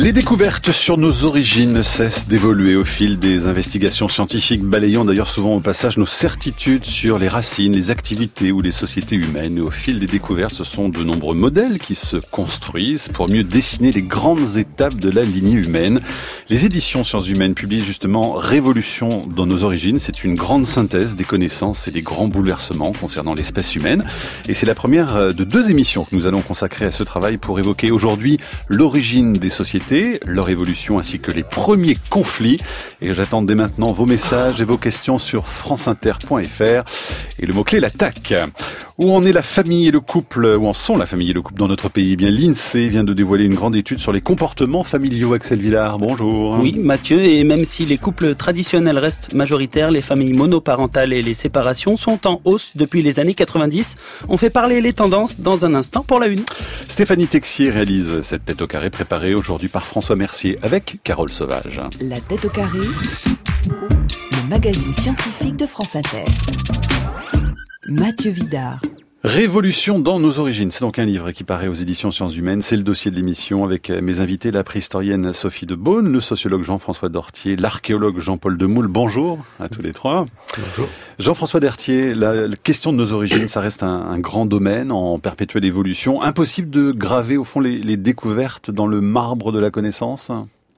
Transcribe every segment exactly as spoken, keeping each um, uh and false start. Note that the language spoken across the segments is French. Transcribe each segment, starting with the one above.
Les découvertes sur nos origines ne cessent d'évoluer au fil des investigations scientifiques, balayant d'ailleurs souvent au passage nos certitudes sur les racines, les activités ou les sociétés humaines. Et au fil des découvertes, ce sont de nombreux modèles qui se construisent pour mieux dessiner les grandes étapes de la lignée humaine. Les éditions Sciences Humaines publient justement Révolution dans nos origines. C'est une grande synthèse des connaissances et des grands bouleversements concernant l'espèce humaine. Et c'est la première de deux émissions que nous allons consacrer à ce travail pour évoquer aujourd'hui l'origine des sociétés, leur évolution ainsi que les premiers conflits. Et j'attends dès maintenant vos messages et vos questions sur franceinter point f r. Et le mot-clé, l'attaque. Où en est la famille et le couple, où en sont la famille et le couple dans notre pays? Eh bien, l'INSEE vient de dévoiler une grande étude sur les comportements familiaux. Axel Villard, bonjour. Oui, Mathieu, et même si les couples traditionnels restent majoritaires, les familles monoparentales et les séparations sont en hausse depuis les années quatre-vingt-dix. On fait parler les tendances dans un instant pour la une. Stéphanie Texier réalise cette tête au carré préparée aujourd'hui par François Mercier avec Carole Sauvage. La tête au carré, le magazine scientifique de France Inter. Mathieu Vidard. Révolution dans nos origines, c'est donc un livre qui paraît aux éditions Sciences Humaines. C'est le dossier de l'émission avec mes invités, la préhistorienne Sophie de Beaune, le sociologue Jean-François Dortier, l'archéologue Jean-Paul Demoule. Bonjour à tous les trois. Bonjour. Jean-François Dortier, la, la question de nos origines, ça reste un, un grand domaine en perpétuelle évolution. Impossible de graver au fond les, les découvertes dans le marbre de la connaissance ?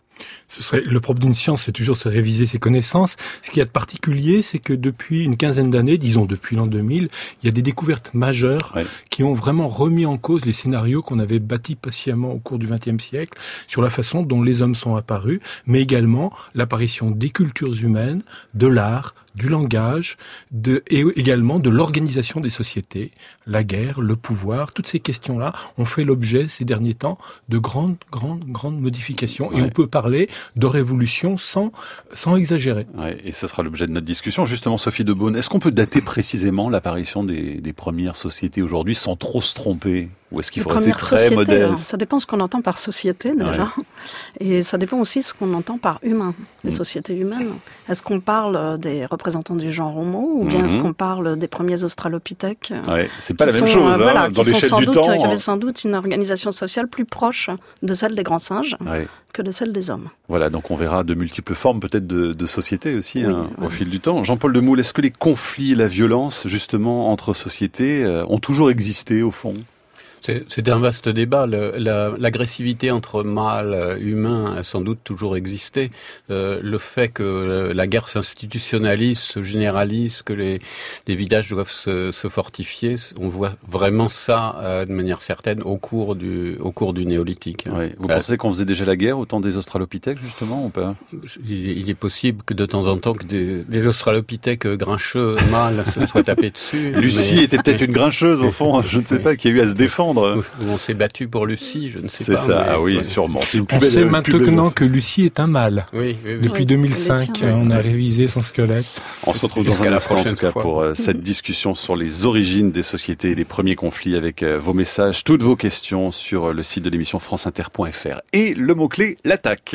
Ce serait le propre d'une science, c'est toujours de réviser ses connaissances. Ce qu'il y a de particulier, c'est que depuis une quinzaine d'années, disons depuis l'an deux mille, il y a des découvertes majeures ouais. qui ont vraiment remis en cause les scénarios qu'on avait bâtis patiemment au cours du vingtième siècle sur la façon dont les hommes sont apparus, mais également l'apparition des cultures humaines, de l'art, du langage, de, et également de l'organisation des sociétés, la guerre, le pouvoir, toutes ces questions-là ont fait l'objet ces derniers temps de grandes, grandes, grandes modifications. Ouais. Et on peut parler de révolution sans, sans exagérer. Ouais, et ce sera l'objet de notre discussion. Justement, Sophie de Beaune, est-ce qu'on peut dater précisément l'apparition des, des premières sociétés aujourd'hui sans trop se tromper? Ou est-ce qu'il faut rester très modeste? Ça dépend ce qu'on entend par société, déjà. Ouais. Et ça dépend aussi ce qu'on entend par humain, les mmh. sociétés humaines. Est-ce qu'on parle des représentants du genre homo, ou bien mmh. est-ce qu'on parle des premiers australopithèques? Ouais, c'est pas la même sont, chose, hein, voilà, dans l'échelle du doute, temps. Qui avaient sans doute une organisation sociale plus proche de celle des grands singes ouais. que de celle des hommes. Voilà, donc on verra de multiples formes peut-être de, de sociétés aussi oui, hein, ouais. au fil du temps. Jean-Paul Demoule, est-ce que les conflits et la violence, justement, entre sociétés, euh, ont toujours existé au fond ? C'est, c'est un vaste débat. Le, la, l'agressivité entre mâles humains a sans doute toujours existé. Euh, le fait que la guerre s'institutionnalise, se généralise, que les, les villages doivent se, se fortifier, on voit vraiment ça euh, de manière certaine au cours du, au cours du néolithique. Oui. Vous euh, pensez qu'on faisait déjà la guerre au temps des australopithèques, justement, ou pas? il, il est possible que de temps en temps que des, des australopithèques grincheux mâles se soient tapés dessus. Lucie mais... était peut-être une grincheuse, au fond, je ne sais oui. pas, qui a eu à se défendre. On s'est battu pour Lucie, je ne sais c'est pas. C'est ça, mais... ah oui, sûrement. C'est une on sait maintenant que Lucie est un mâle. Oui, oui, oui. Depuis oui, deux mille cinq, oui. on a révisé son squelette. On se retrouve dans un instant, en tout cas, fois. pour euh, cette discussion sur les origines des sociétés et les premiers conflits avec euh, vos messages, toutes vos questions sur euh, le site de l'émission franceinter point f r. Et le mot-clé, l'attaque.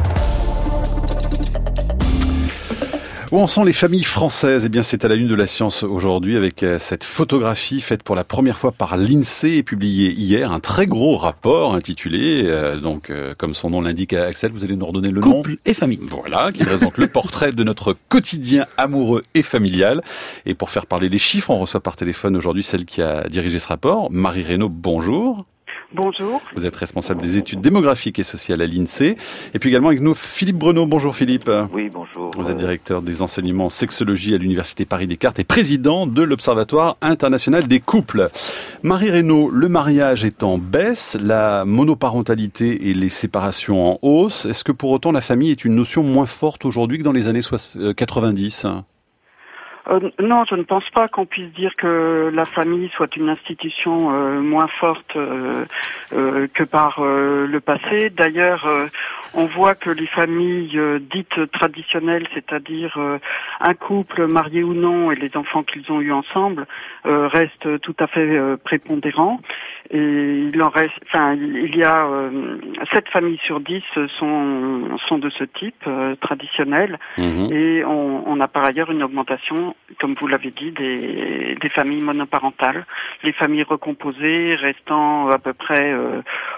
Où en sont les familles françaises? Eh bien, c'est à la une de la science aujourd'hui avec cette photographie faite pour la première fois par l'INSEE et publiée hier. Un très gros rapport intitulé, euh, donc euh, comme son nom l'indique, Axel, vous allez nous redonner le Couple nom. Couple et famille. Voilà, qui présente le portrait de notre quotidien amoureux et familial. Et pour faire parler les chiffres, on reçoit par téléphone aujourd'hui celle qui a dirigé ce rapport, Marie Reynaud, bonjour. Bonjour. Vous êtes responsable des études démographiques et sociales à l'INSEE. Et puis également avec nous, Philippe Breneau. Bonjour Philippe. Oui, bonjour. Vous êtes directeur des enseignements en sexologie à l'Université Paris-Descartes et président de l'Observatoire international des couples. Marie Reynaud, le mariage est en baisse, la monoparentalité et les séparations en hausse. Est-ce que pour autant la famille est une notion moins forte aujourd'hui que dans les années quatre-vingt-dix ? Euh, non, je ne pense pas qu'on puisse dire que la famille soit une institution euh, moins forte euh, euh, que par euh, le passé. D'ailleurs, euh, on voit que les familles euh, dites traditionnelles, c'est-à-dire euh, un couple marié ou non et les enfants qu'ils ont eus ensemble, euh, restent tout à fait euh, prépondérants. Et il en reste, enfin, il y a euh, sept familles sur dix sont sont de ce type euh, traditionnel, mmh. et on, on a par ailleurs une augmentation, comme vous l'avez dit, des des familles monoparentales, les familles recomposées restant à peu près euh,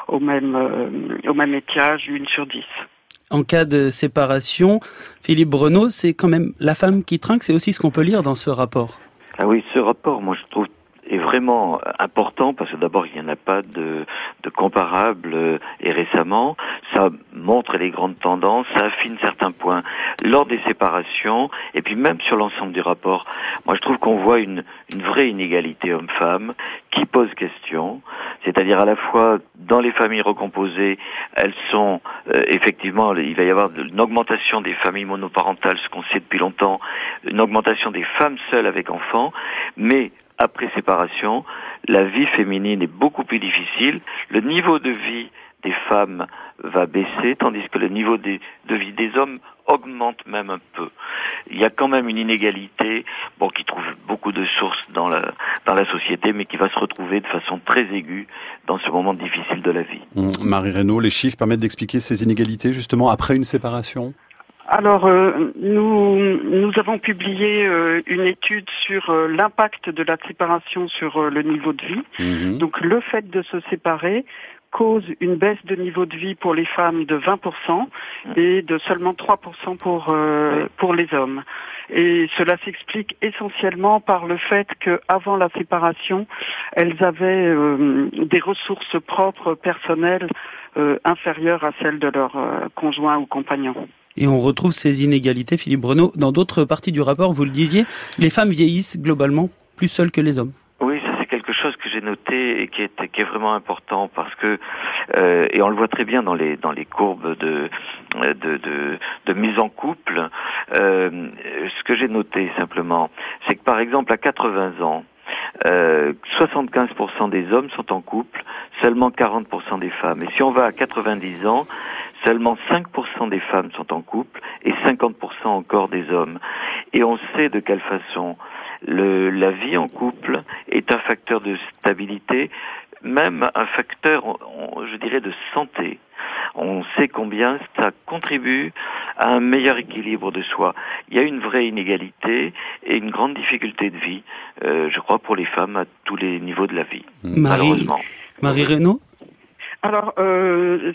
au même euh, au même étiage, une sur dix. En cas de séparation, Philippe Brenaud, c'est quand même la femme qui trinque, c'est aussi ce qu'on peut lire dans ce rapport. Ah oui, ce rapport, moi je trouve est vraiment important parce que d'abord il n'y en a pas de, de comparable et récemment ça montre les grandes tendances, ça affine certains points lors des séparations et puis même sur l'ensemble du rapport. Moi je trouve qu'on voit une, une vraie inégalité homme-femme qui pose question, c'est-à-dire à la fois dans les familles recomposées, elles sont euh, effectivement, il va y avoir une augmentation des familles monoparentales, ce qu'on sait depuis longtemps, une augmentation des femmes seules avec enfants, mais après séparation, la vie féminine est beaucoup plus difficile. Le niveau de vie des femmes va baisser, tandis que le niveau de, de vie des hommes augmente même un peu. Il y a quand même une inégalité, bon, qui trouve beaucoup de sources dans la, dans la société, mais qui va se retrouver de façon très aiguë dans ce moment difficile de la vie. Mmh. Marie Reynaud, les chiffres permettent d'expliquer ces inégalités, justement, après une séparation ? Alors, euh, nous nous avons publié euh, une étude sur euh, l'impact de la séparation sur euh, le niveau de vie. Mmh. Donc, le fait de se séparer cause une baisse de niveau de vie pour les femmes de vingt pour cent et de seulement trois pour cent pour euh, pour les hommes. Et cela s'explique essentiellement par le fait qu'avant la séparation, elles avaient euh, des ressources propres personnelles euh, inférieures à celles de leur euh, conjoint ou compagnon. Et on retrouve ces inégalités, Philippe Brenaud, dans d'autres parties du rapport, vous le disiez, les femmes vieillissent globalement plus seules que les hommes. Oui, ça c'est quelque chose que j'ai noté et qui est, qui est vraiment important parce que, euh, et on le voit très bien dans les, dans les courbes de, de, de, de mise en couple, euh, ce que j'ai noté simplement, c'est que par exemple à quatre-vingts ans, Euh, soixante-quinze pour cent des hommes sont en couple, seulement quarante pour cent des femmes. Et si on va à quatre-vingt-dix ans, seulement cinq pour cent des femmes sont en couple et cinquante pour cent encore des hommes. Et on sait de quelle façon le, la vie en couple est un facteur de stabilité, même un facteur, je dirais, de santé. On sait combien ça contribue à un meilleur équilibre de soi. Il y a une vraie inégalité et une grande difficulté de vie, euh, je crois, pour les femmes à tous les niveaux de la vie, Marie, malheureusement. Marie Reynaud ? Alors, euh,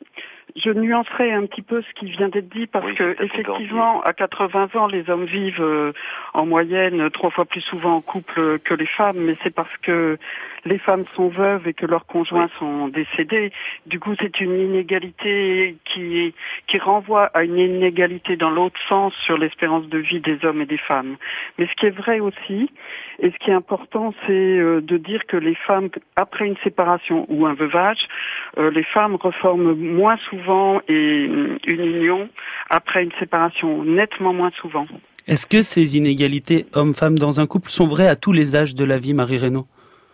je nuancerai un petit peu ce qui vient d'être dit parce oui, que effectivement, à quatre-vingts ans, les hommes vivent euh, en moyenne trois fois plus souvent en couple que les femmes, mais c'est parce que les femmes sont veuves et que leurs conjoints oui. sont décédés. Du coup, c'est une inégalité qui qui renvoie à une inégalité dans l'autre sens sur l'espérance de vie des hommes et des femmes. Mais ce qui est vrai aussi, et ce qui est important, c'est euh, de dire que les femmes, après une séparation ou un veuvage, euh, les femmes reforment moins souvent et une union après une séparation, nettement moins souvent. Est-ce que ces inégalités hommes-femmes dans un couple sont vraies à tous les âges de la vie, Marie Reynaud ?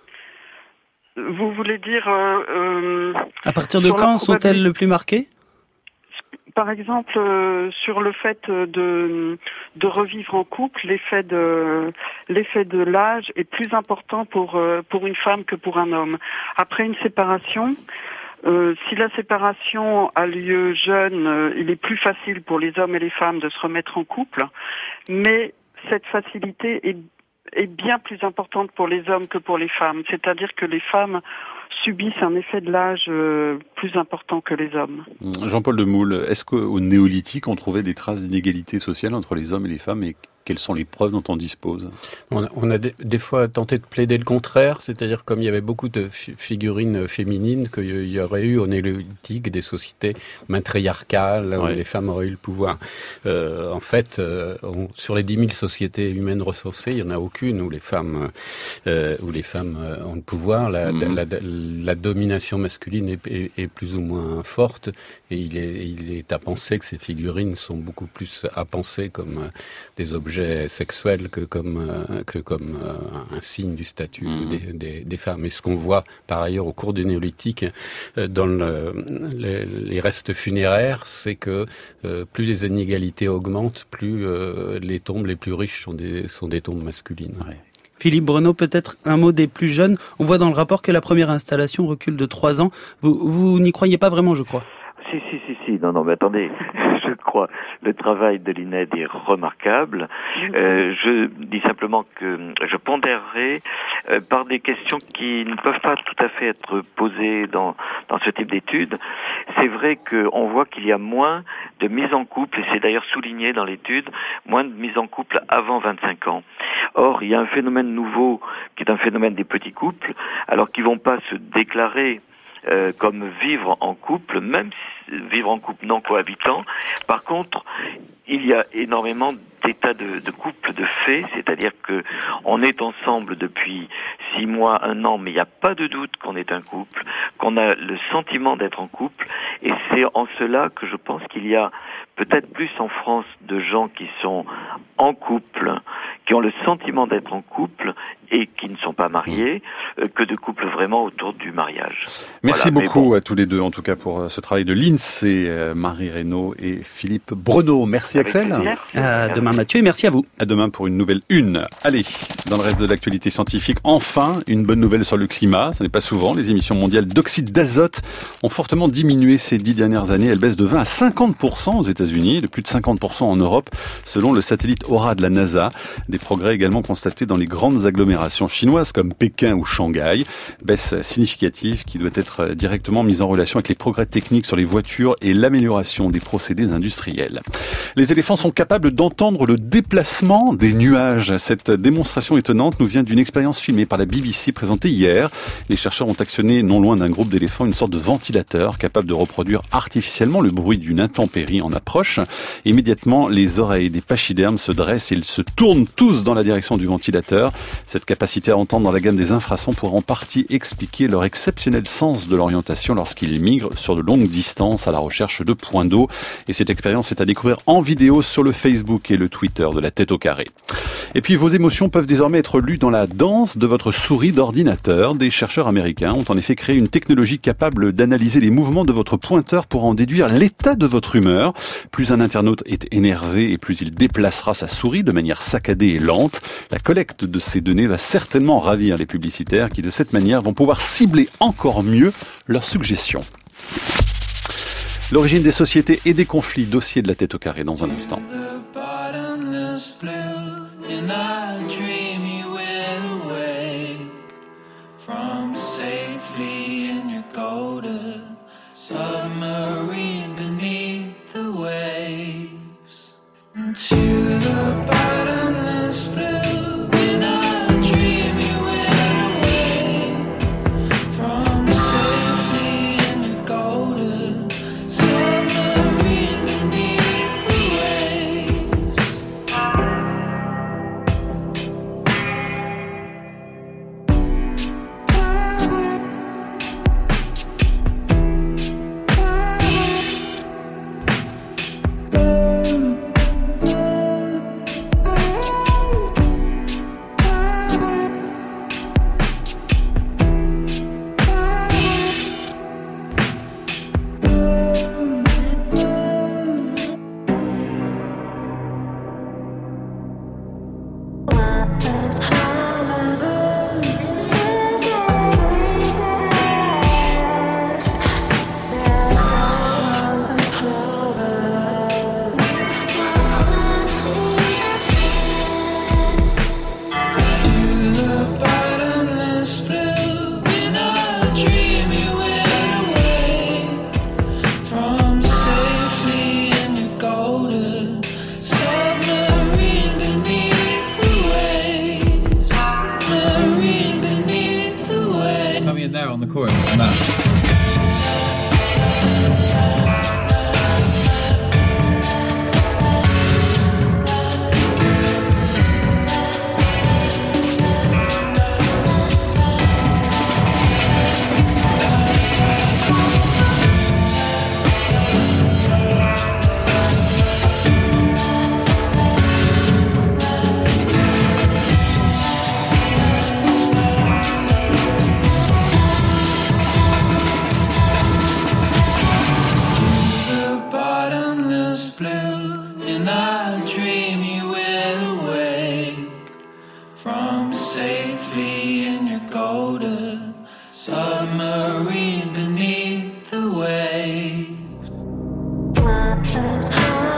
Vous voulez dire... Euh, euh, à partir de quand sont-elles le plus marquées ? Par exemple, euh, sur le fait de, de revivre en couple, l'effet de, l'effet de l'âge est plus important pour, euh, pour une femme que pour un homme. Après une séparation... Euh, si la séparation a lieu jeune, euh, il est plus facile pour les hommes et les femmes de se remettre en couple, mais cette facilité est, est bien plus importante pour les hommes que pour les femmes. C'est-à-dire que les femmes subissent un effet de l'âge euh, plus important que les hommes. Jean-Paul Demoule, est-ce qu'au néolithique, on trouvait des traces d'inégalité sociale entre les hommes et les femmes et quelles sont les preuves dont on dispose ? On a, on a des, des fois tenté de plaider le contraire, c'est-à-dire comme il y avait beaucoup de fi- figurines féminines, qu'il y aurait eu au néolithique des sociétés matriarcales où ouais. les femmes auraient eu le pouvoir. Euh, en fait, euh, on, sur les dix mille sociétés humaines recensées, il n'y en a aucune où les femmes, euh, où les femmes ont le pouvoir. La, mmh. la, la, la domination masculine est, est, est plus ou moins forte et il est, il est à penser que ces figurines sont beaucoup plus à penser comme des objets sexuels que comme euh, que comme euh, un signe du statut mmh. des, des, des femmes. Et ce qu'on voit par ailleurs au cours du néolithique euh, dans le, les, les restes funéraires, c'est que euh, plus les inégalités augmentent, plus euh, les tombes les plus riches sont des sont des tombes masculines. Ouais. Philippe Brenaud, peut-être un mot des plus jeunes. On voit dans le rapport que la première installation recule de trois ans. Vous, vous n'y croyez pas vraiment, je crois. Si, si, si, si. Non, non, mais attendez. Je je crois, le travail de l'I N E D est remarquable. Euh, je dis simplement que je pondérerai euh, par des questions qui ne peuvent pas tout à fait être posées dans, dans ce type d'études. C'est vrai qu'on voit qu'il y a moins de mise en couple, et c'est d'ailleurs souligné dans l'étude, moins de mise en couple avant vingt-cinq ans. Or, il y a un phénomène nouveau qui est un phénomène des petits couples, alors qu'ils vont pas se déclarer euh, comme vivre en couple, même si, vivre en couple non cohabitant. Par contre, il y a énormément d'états de, de couple de fait, c'est-à-dire que on est ensemble depuis six mois, un an, mais il n'y a pas de doute qu'on est un couple, qu'on a le sentiment d'être en couple, et c'est en cela que je pense qu'il y a peut-être plus en France de gens qui sont en couple, qui ont le sentiment d'être en couple et qui ne sont pas mariés, euh, que de couples vraiment autour du mariage. Merci voilà, beaucoup bon. à tous les deux, en tout cas, pour ce travail de l'INSEE, euh, Marie Reynaud et Philippe Breneau. Merci Avec Axel. plaisir. À demain Mathieu et merci à vous. À demain pour une nouvelle une. Allez, dans le reste de l'actualité scientifique, enfin, une bonne nouvelle sur le climat. Ce n'est pas souvent. Les émissions mondiales d'oxyde d'azote ont fortement diminué ces dix dernières années. Elles baissent de vingt à cinquante pour cent aux États-Unis, de plus de cinquante pour cent en Europe, selon le satellite Aura de la NASA. Des progrès également constatés dans les grandes agglomérations chinoises comme Pékin ou Shanghai. Baisse significative qui doit être directement mise en relation avec les progrès techniques sur les voitures et l'amélioration des procédés industriels. Les éléphants sont capables d'entendre le déplacement des nuages. Cette démonstration étonnante nous vient d'une expérience filmée par la B B C présentée hier. Les chercheurs ont actionné non loin d'un groupe d'éléphants une sorte de ventilateur capable de reproduire artificiellement le bruit d'une intempérie en approche. Immédiatement, les oreilles des pachydermes se dressent et ils se tournent tous dans la direction du ventilateur. Cette capacité à entendre dans la gamme des infrasons pourrait en partie expliquer leur exceptionnel sens de l'orientation lorsqu'ils migrent sur de longues distances à la recherche de points d'eau. Et cette expérience est à découvrir en vidéo sur le Facebook et le Twitter de la Tête au Carré. Et puis vos émotions peuvent désormais être lues dans la danse de votre souris d'ordinateur. Des chercheurs américains ont en effet créé une technologie capable d'analyser les mouvements de votre pointeur pour en déduire l'état de votre humeur. Plus un internaute est énervé et plus il déplacera sa souris de manière saccadée et lente. La collecte de ces données va certainement ravir les publicitaires qui de cette manière vont pouvoir cibler encore mieux leurs suggestions. L'origine des sociétés et des conflits, dossier de la Tête au Carré dans un instant. Submarine beneath the waves.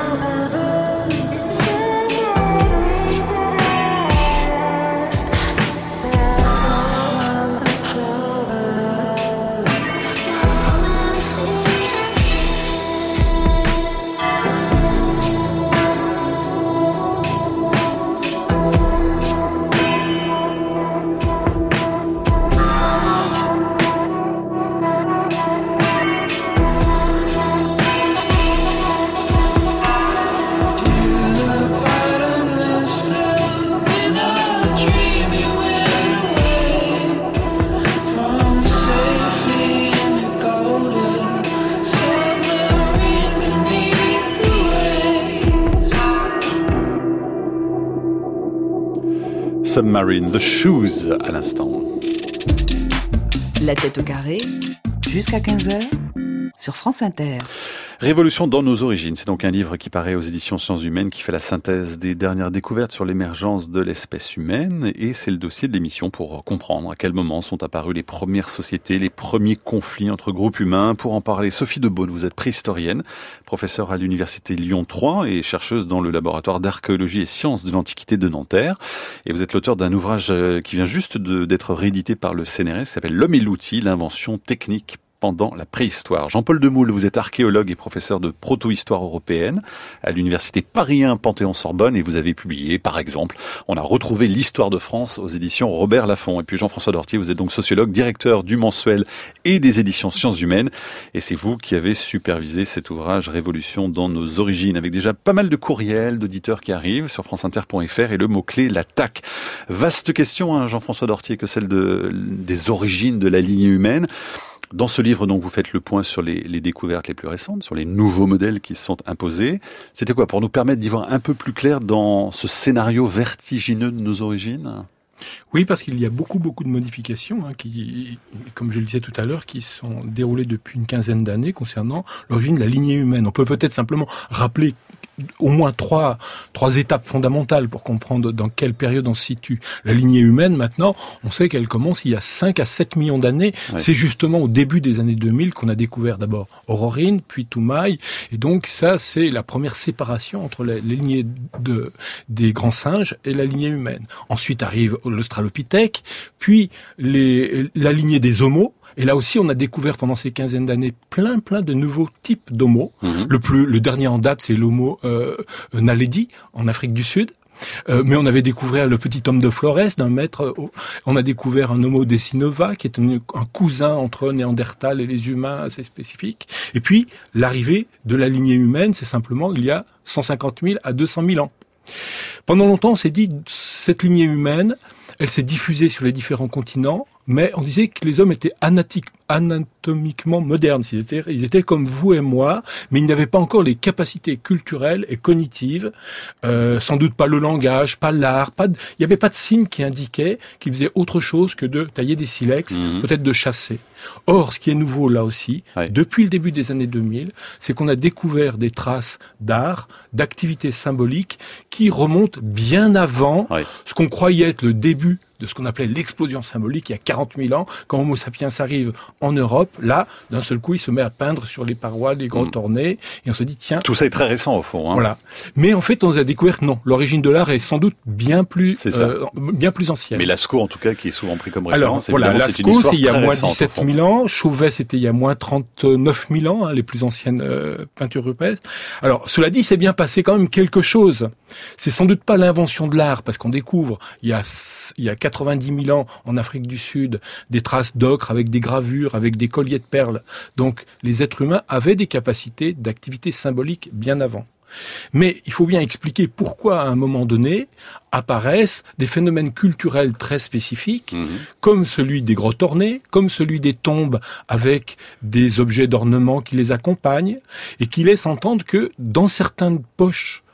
Submarine, The Shoes à l'instant. La tête au carré, jusqu'à quinze heures, sur France Inter. Révolution dans nos origines, c'est donc un livre qui paraît aux éditions Sciences Humaines, qui fait la synthèse des dernières découvertes sur l'émergence de l'espèce humaine, et c'est le dossier de l'émission pour comprendre à quel moment sont apparues les premières sociétés, les premiers conflits entre groupes humains. Pour en parler, Sophie de Beaune, vous êtes préhistorienne, professeure à l'université Lyon trois et chercheuse dans le laboratoire d'archéologie et sciences de l'Antiquité de Nanterre, et vous êtes l'auteur d'un ouvrage qui vient juste de, d'être réédité par le C N R S, qui s'appelle L'homme et l'outil, l'invention technique pendant la préhistoire. Jean-Paul Demoule, vous êtes archéologue et professeur de proto-histoire européenne à l'université Paris un Panthéon-Sorbonne, et vous avez publié, par exemple, On a retrouvé l'histoire de France aux éditions Robert Laffont. Et puis Jean-François Dortier, vous êtes donc sociologue, directeur du mensuel et des éditions Sciences Humaines, et c'est vous qui avez supervisé cet ouvrage Révolution dans nos origines, avec déjà pas mal de courriels d'auditeurs qui arrivent sur franceinter point f r et le mot-clé l'attaque. Vaste question, hein, Jean-François Dortier, que celle de, des origines de la lignée humaine. Dans ce livre, donc, vous faites le point sur les, les découvertes les plus récentes, sur les nouveaux modèles qui se sont imposés. C'était quoi, pour nous permettre d'y voir un peu plus clair dans ce scénario vertigineux de nos origines ? Oui, parce qu'il y a beaucoup, beaucoup de modifications, hein, qui, comme je le disais tout à l'heure, qui sont déroulées depuis une quinzaine d'années concernant l'origine de la lignée humaine. On peut peut-être simplement rappeler au moins trois, trois étapes fondamentales pour comprendre dans quelle période on se situe. La lignée humaine, maintenant, on sait qu'elle commence il y a cinq à sept millions d'années. Ouais. C'est justement au début des années deux mille qu'on a découvert d'abord Aurorine, puis Toumaï. Et donc ça, c'est la première séparation entre les, les lignées de, des grands singes et la lignée humaine. Ensuite arrive l'Australopithèque, puis les, la lignée des Homos. Et là aussi, on a découvert pendant ces quinzaines d'années plein, plein de nouveaux types d'Homo. Mmh. Le plus, le dernier en date, c'est l'Homo euh, naledi en Afrique du Sud. Euh, mais on avait découvert le petit homme de Flores d'un mètre. Euh, on a découvert un Homo decinova qui est un, un cousin entre Néandertal et les humains assez spécifique. Et puis l'arrivée de la lignée humaine, c'est simplement il y a cent cinquante mille à deux cent mille ans. Pendant longtemps, on s'est dit cette lignée humaine, elle s'est diffusée sur les différents continents, mais on disait que les hommes étaient anatique, anatomiquement modernes, c'est-à-dire ils étaient comme vous et moi, mais ils n'avaient pas encore les capacités culturelles et cognitives, euh, sans doute pas le langage, pas l'art, pas de, il n'y avait pas de signe qui indiquait qu'ils faisaient autre chose que de tailler des silex, mmh. peut-être de chasser. Or, ce qui est nouveau là aussi, ouais. depuis le début des années deux mille, c'est qu'on a découvert des traces d'art, d'activités symboliques qui remontent bien avant ouais. ce qu'on croyait être le début de ce qu'on appelait l'explosion symbolique il y a quarante mille ans, quand Homo sapiens arrive en Europe, là, d'un seul coup, il se met à peindre sur les parois des grottes mmh. ornées, et on se dit, tiens... Tout ça est très récent, au fond. Hein. Voilà. Mais en fait, on a découvert que non, l'origine de l'art est sans doute bien plus, euh, bien plus ancienne. Mais Lascaux, en tout cas, qui est souvent pris comme référence, alors, voilà, Lascaux, c'est, c'est il y a moins récente, dix-sept mille ans, Chauvet, c'était il y a moins trente-neuf mille ans, hein, les plus anciennes euh, peintures rupestres. Alors, cela dit, c'est bien passé quand même quelque chose. C'est sans doute pas l'invention de l'art, parce qu'on découvre, il y a, il y a quatre-vingt-dix mille ans, en Afrique du Sud, des traces d'ocre avec des gravures, avec des colliers de perles. Donc, les êtres humains avaient des capacités d'activité symbolique bien avant. Mais il faut bien expliquer pourquoi, à un moment donné, apparaissent des phénomènes culturels très spécifiques, mmh. comme celui des grottes ornées, comme celui des tombes avec des objets d'ornement qui les accompagnent, et qui laissent entendre que, dans certaines poches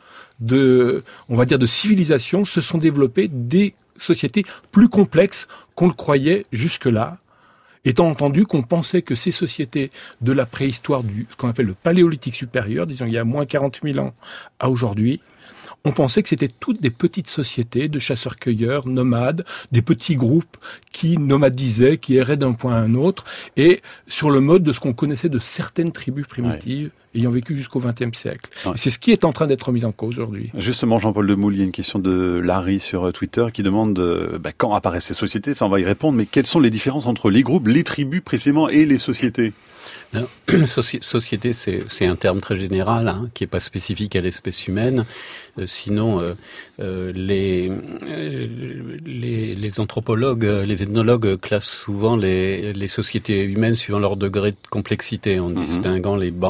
de, on va dire, de civilisation, se sont développées des sociétés plus complexes qu'on le croyait jusque-là, étant entendu qu'on pensait que ces sociétés de la préhistoire, du ce qu'on appelle le paléolithique supérieur, disons il y a moins quarante mille ans à aujourd'hui, on pensait que c'était toutes des petites sociétés de chasseurs-cueilleurs, nomades, des petits groupes qui nomadisaient, qui erraient d'un point à un autre, et sur le mode de ce qu'on connaissait de certaines tribus primitives, ouais. ayant vécu jusqu'au vingtième siècle. Ouais. Et c'est ce qui est en train d'être mis en cause aujourd'hui. Justement, Jean-Paul Demoule, il y a une question de Larry sur Twitter qui demande euh, bah, quand apparaissent ces sociétés, ça on va y répondre, mais quelles sont les différences entre les groupes, les tribus précisément et les sociétés ? Non, soci- société, c'est, c'est un terme très général, hein, qui n'est pas spécifique à l'espèce humaine. Euh, sinon, euh, euh, les, euh, les les anthropologues, les ethnologues classent souvent les, les sociétés humaines suivant leur degré de complexité, en distinguant mm-hmm. les bandes,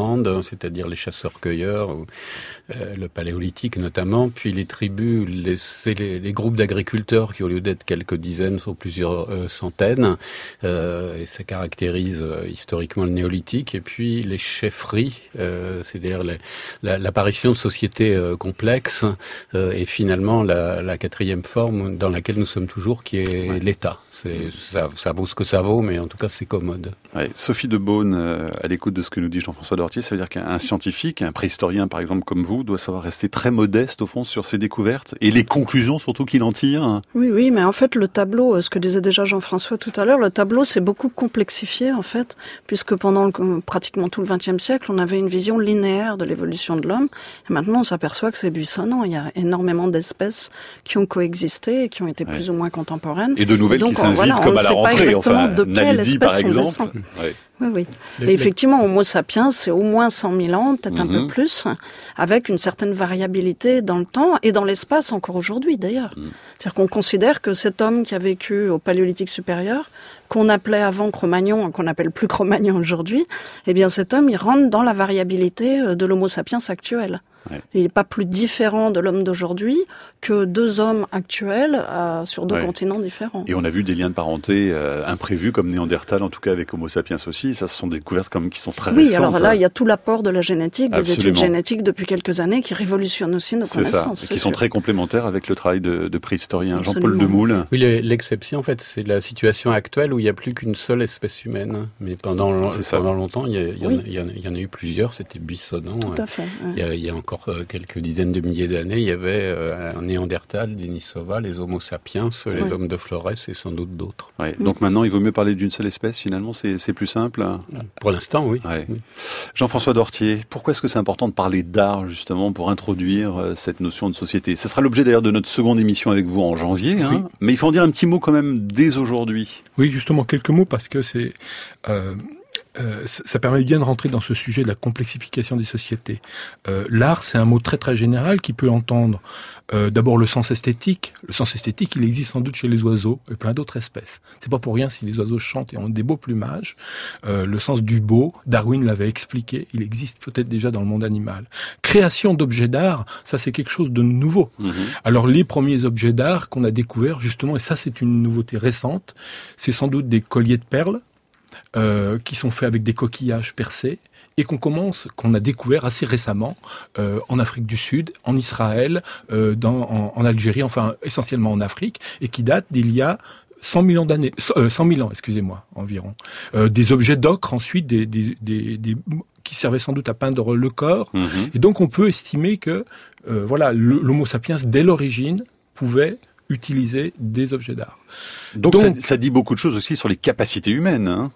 c'est-à-dire les chasseurs-cueilleurs, ou, euh, le paléolithique notamment, puis les tribus, les, c'est les, les groupes d'agriculteurs qui, au lieu d'être quelques dizaines, sont plusieurs euh, centaines, euh, et ça caractérise euh, historiquement le néolithique, et puis les chefferies, euh, c'est-à-dire les, la, l'apparition de sociétés euh, complexes, euh, et finalement la, la quatrième forme dans laquelle nous sommes toujours, qui est ouais. l'État. C'est, ça, ça vaut ce que ça vaut, mais en tout cas, c'est commode. Ouais. Sophie de Beaune, euh, à l'écoute de ce que nous dit Jean-François Dortier, ça veut dire qu'un scientifique, un préhistorien, par exemple, comme vous, doit savoir rester très modeste, au fond, sur ses découvertes et les conclusions, surtout, qu'il en tire. Oui, oui, mais en fait, le tableau, ce que disait déjà Jean-François tout à l'heure, le tableau s'est beaucoup complexifié, en fait, puisque pendant le, pratiquement tout le vingtième siècle, on avait une vision linéaire de l'évolution de l'homme, et maintenant, on s'aperçoit que c'est buissonnant. Il y a énormément d'espèces qui ont coexisté et qui ont été ouais. plus ou moins contemporaines. Et de nouvelles donc, qui s'invitent voilà, comme à la rentrée, enfin, de Naledi, par exemple. Ouais. Oui, oui. Et effectivement, Homo sapiens, c'est au moins cent mille ans, peut-être mm-hmm. un peu plus, avec une certaine variabilité dans le temps et dans l'espace encore aujourd'hui, d'ailleurs. Mm. C'est-à-dire qu'on considère que cet homme qui a vécu au Paléolithique supérieur, qu'on appelait avant Cro-Magnon, qu'on appelle plus Cro-Magnon aujourd'hui, eh bien, cet homme, il rentre dans la variabilité de l'Homo sapiens actuel. Ouais. Il n'est pas plus différent de l'homme d'aujourd'hui que deux hommes actuels euh, sur deux ouais. continents différents. Et on a vu des liens de parenté euh, imprévus comme Néandertal, en tout cas avec Homo sapiens aussi. Ça, ce sont des découvertes comme qui sont très oui, récentes. Oui, alors là, il y a tout l'apport de la génétique, des Absolument. études génétiques depuis quelques années qui révolutionnent aussi nos c'est connaissances. Ça. Et qui sûr. sont très complémentaires avec le travail de, de préhistorien Jean-Paul Demoule. Oui, l'exception, en fait, c'est la situation actuelle où il n'y a plus qu'une seule espèce humaine. Mais pendant, pendant longtemps, il y, a, il, y oui. en a, il, y en a, il y en a eu plusieurs. C'était buissonnant. Tout à fait. Ouais. Il, y a, il y a encore quelques dizaines de milliers d'années, il y avait euh, un Néandertal, Denisova, les Homo sapiens, les ouais. hommes de Flores et sans doute d'autres. Ouais. Donc mmh. maintenant, il vaut mieux parler d'une seule espèce, finalement, c'est, c'est plus simple. Pour l'instant, oui. Ouais. oui. Jean-François Dortier, pourquoi est-ce que c'est important de parler d'art, justement, pour introduire euh, cette notion de société ? Ce sera l'objet d'ailleurs de notre seconde émission avec vous en janvier, hein, oui. mais il faut en dire un petit mot quand même dès aujourd'hui. Oui, justement, quelques mots, parce que c'est... Euh... Euh, ça permet bien de rentrer dans ce sujet de la complexification des sociétés. Euh, l'art, c'est un mot très très général qui peut entendre euh, d'abord le sens esthétique. Le sens esthétique, il existe sans doute chez les oiseaux et plein d'autres espèces. C'est pas pour rien si les oiseaux chantent et ont des beaux plumages. Euh, le sens du beau, Darwin l'avait expliqué, il existe peut-être déjà dans le monde animal. Création d'objets d'art, ça c'est quelque chose de nouveau. Mmh. Alors les premiers objets d'art qu'on a découverts justement, et ça c'est une nouveauté récente, c'est sans doute des colliers de perles. Euh, qui sont faits avec des coquillages percés et qu'on commence, qu'on a découvert assez récemment euh, en Afrique du Sud, en Israël, euh, dans, en, en Algérie, enfin essentiellement en Afrique, et qui datent d'il y a cent mille ans d'années, euh, cent mille ans, excusez-moi, environ. Euh, des objets d'ocre ensuite, des, des, des, des, qui servaient sans doute à peindre le corps, mmh. et donc on peut estimer que euh, voilà, l'Homo sapiens dès l'origine pouvait utiliser des objets d'art. Donc, donc ça, ça dit beaucoup de choses aussi sur les capacités humaines, hein.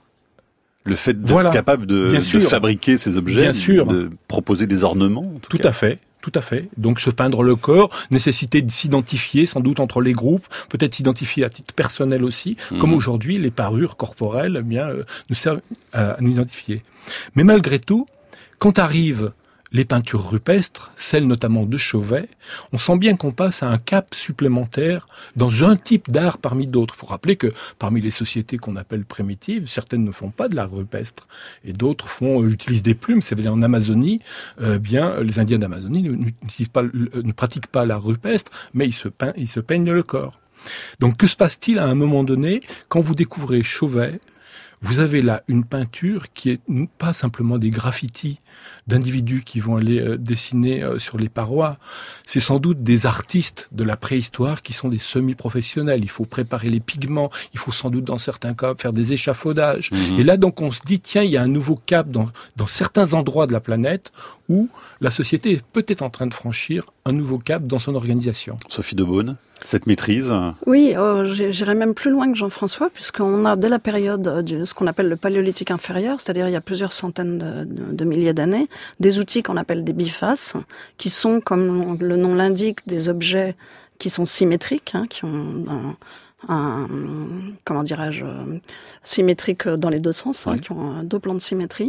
Le fait d'être voilà, capable de, de fabriquer ces objets, bien sûr. de proposer des ornements. En tout tout cas. à fait, tout à fait. Donc se peindre le corps, nécessité de s'identifier sans doute entre les groupes, peut-être s'identifier à titre personnel aussi, mmh. comme aujourd'hui les parures corporelles eh bien euh, nous servent à, à nous identifier. Mais malgré tout, quand arrivent les peintures rupestres, celles notamment de Chauvet, on sent bien qu'on passe à un cap supplémentaire dans un type d'art parmi d'autres. Il faut rappeler que parmi les sociétés qu'on appelle primitives, certaines ne font pas de l'art rupestre et d'autres font, utilisent des plumes. C'est-à-dire en Amazonie, euh, bien les Indiens d'Amazonie n'utilisent pas, ne pratiquent pas l'art rupestre, mais ils se, peignent, ils se peignent le corps. Donc que se passe-t-il à un moment donné quand vous découvrez Chauvet ? Vous avez là une peinture qui est pas simplement des graffitis d'individus qui vont aller euh, dessiner euh, sur les parois. C'est sans doute des artistes de la préhistoire qui sont des semi-professionnels. Il faut préparer les pigments, il faut sans doute dans certains cas faire des échafaudages. Mmh. Et là donc on se dit, tiens, il y a un nouveau cap dans, dans certains endroits de la planète où la société est peut-être en train de franchir un nouveau cap dans son organisation. Sophie de Beaune, cette maîtrise. Oui, euh, j'irais même plus loin que Jean-François, puisqu'on a dès la période de ce qu'on appelle le paléolithique inférieur, c'est-à-dire il y a plusieurs centaines de, de, de milliers d'années, des outils qu'on appelle des bifaces, qui sont, comme le nom l'indique, des objets qui sont symétriques, hein, qui ont un, un comment dirais-je, symétrique dans les deux sens, oui. hein, qui ont deux plans de symétrie.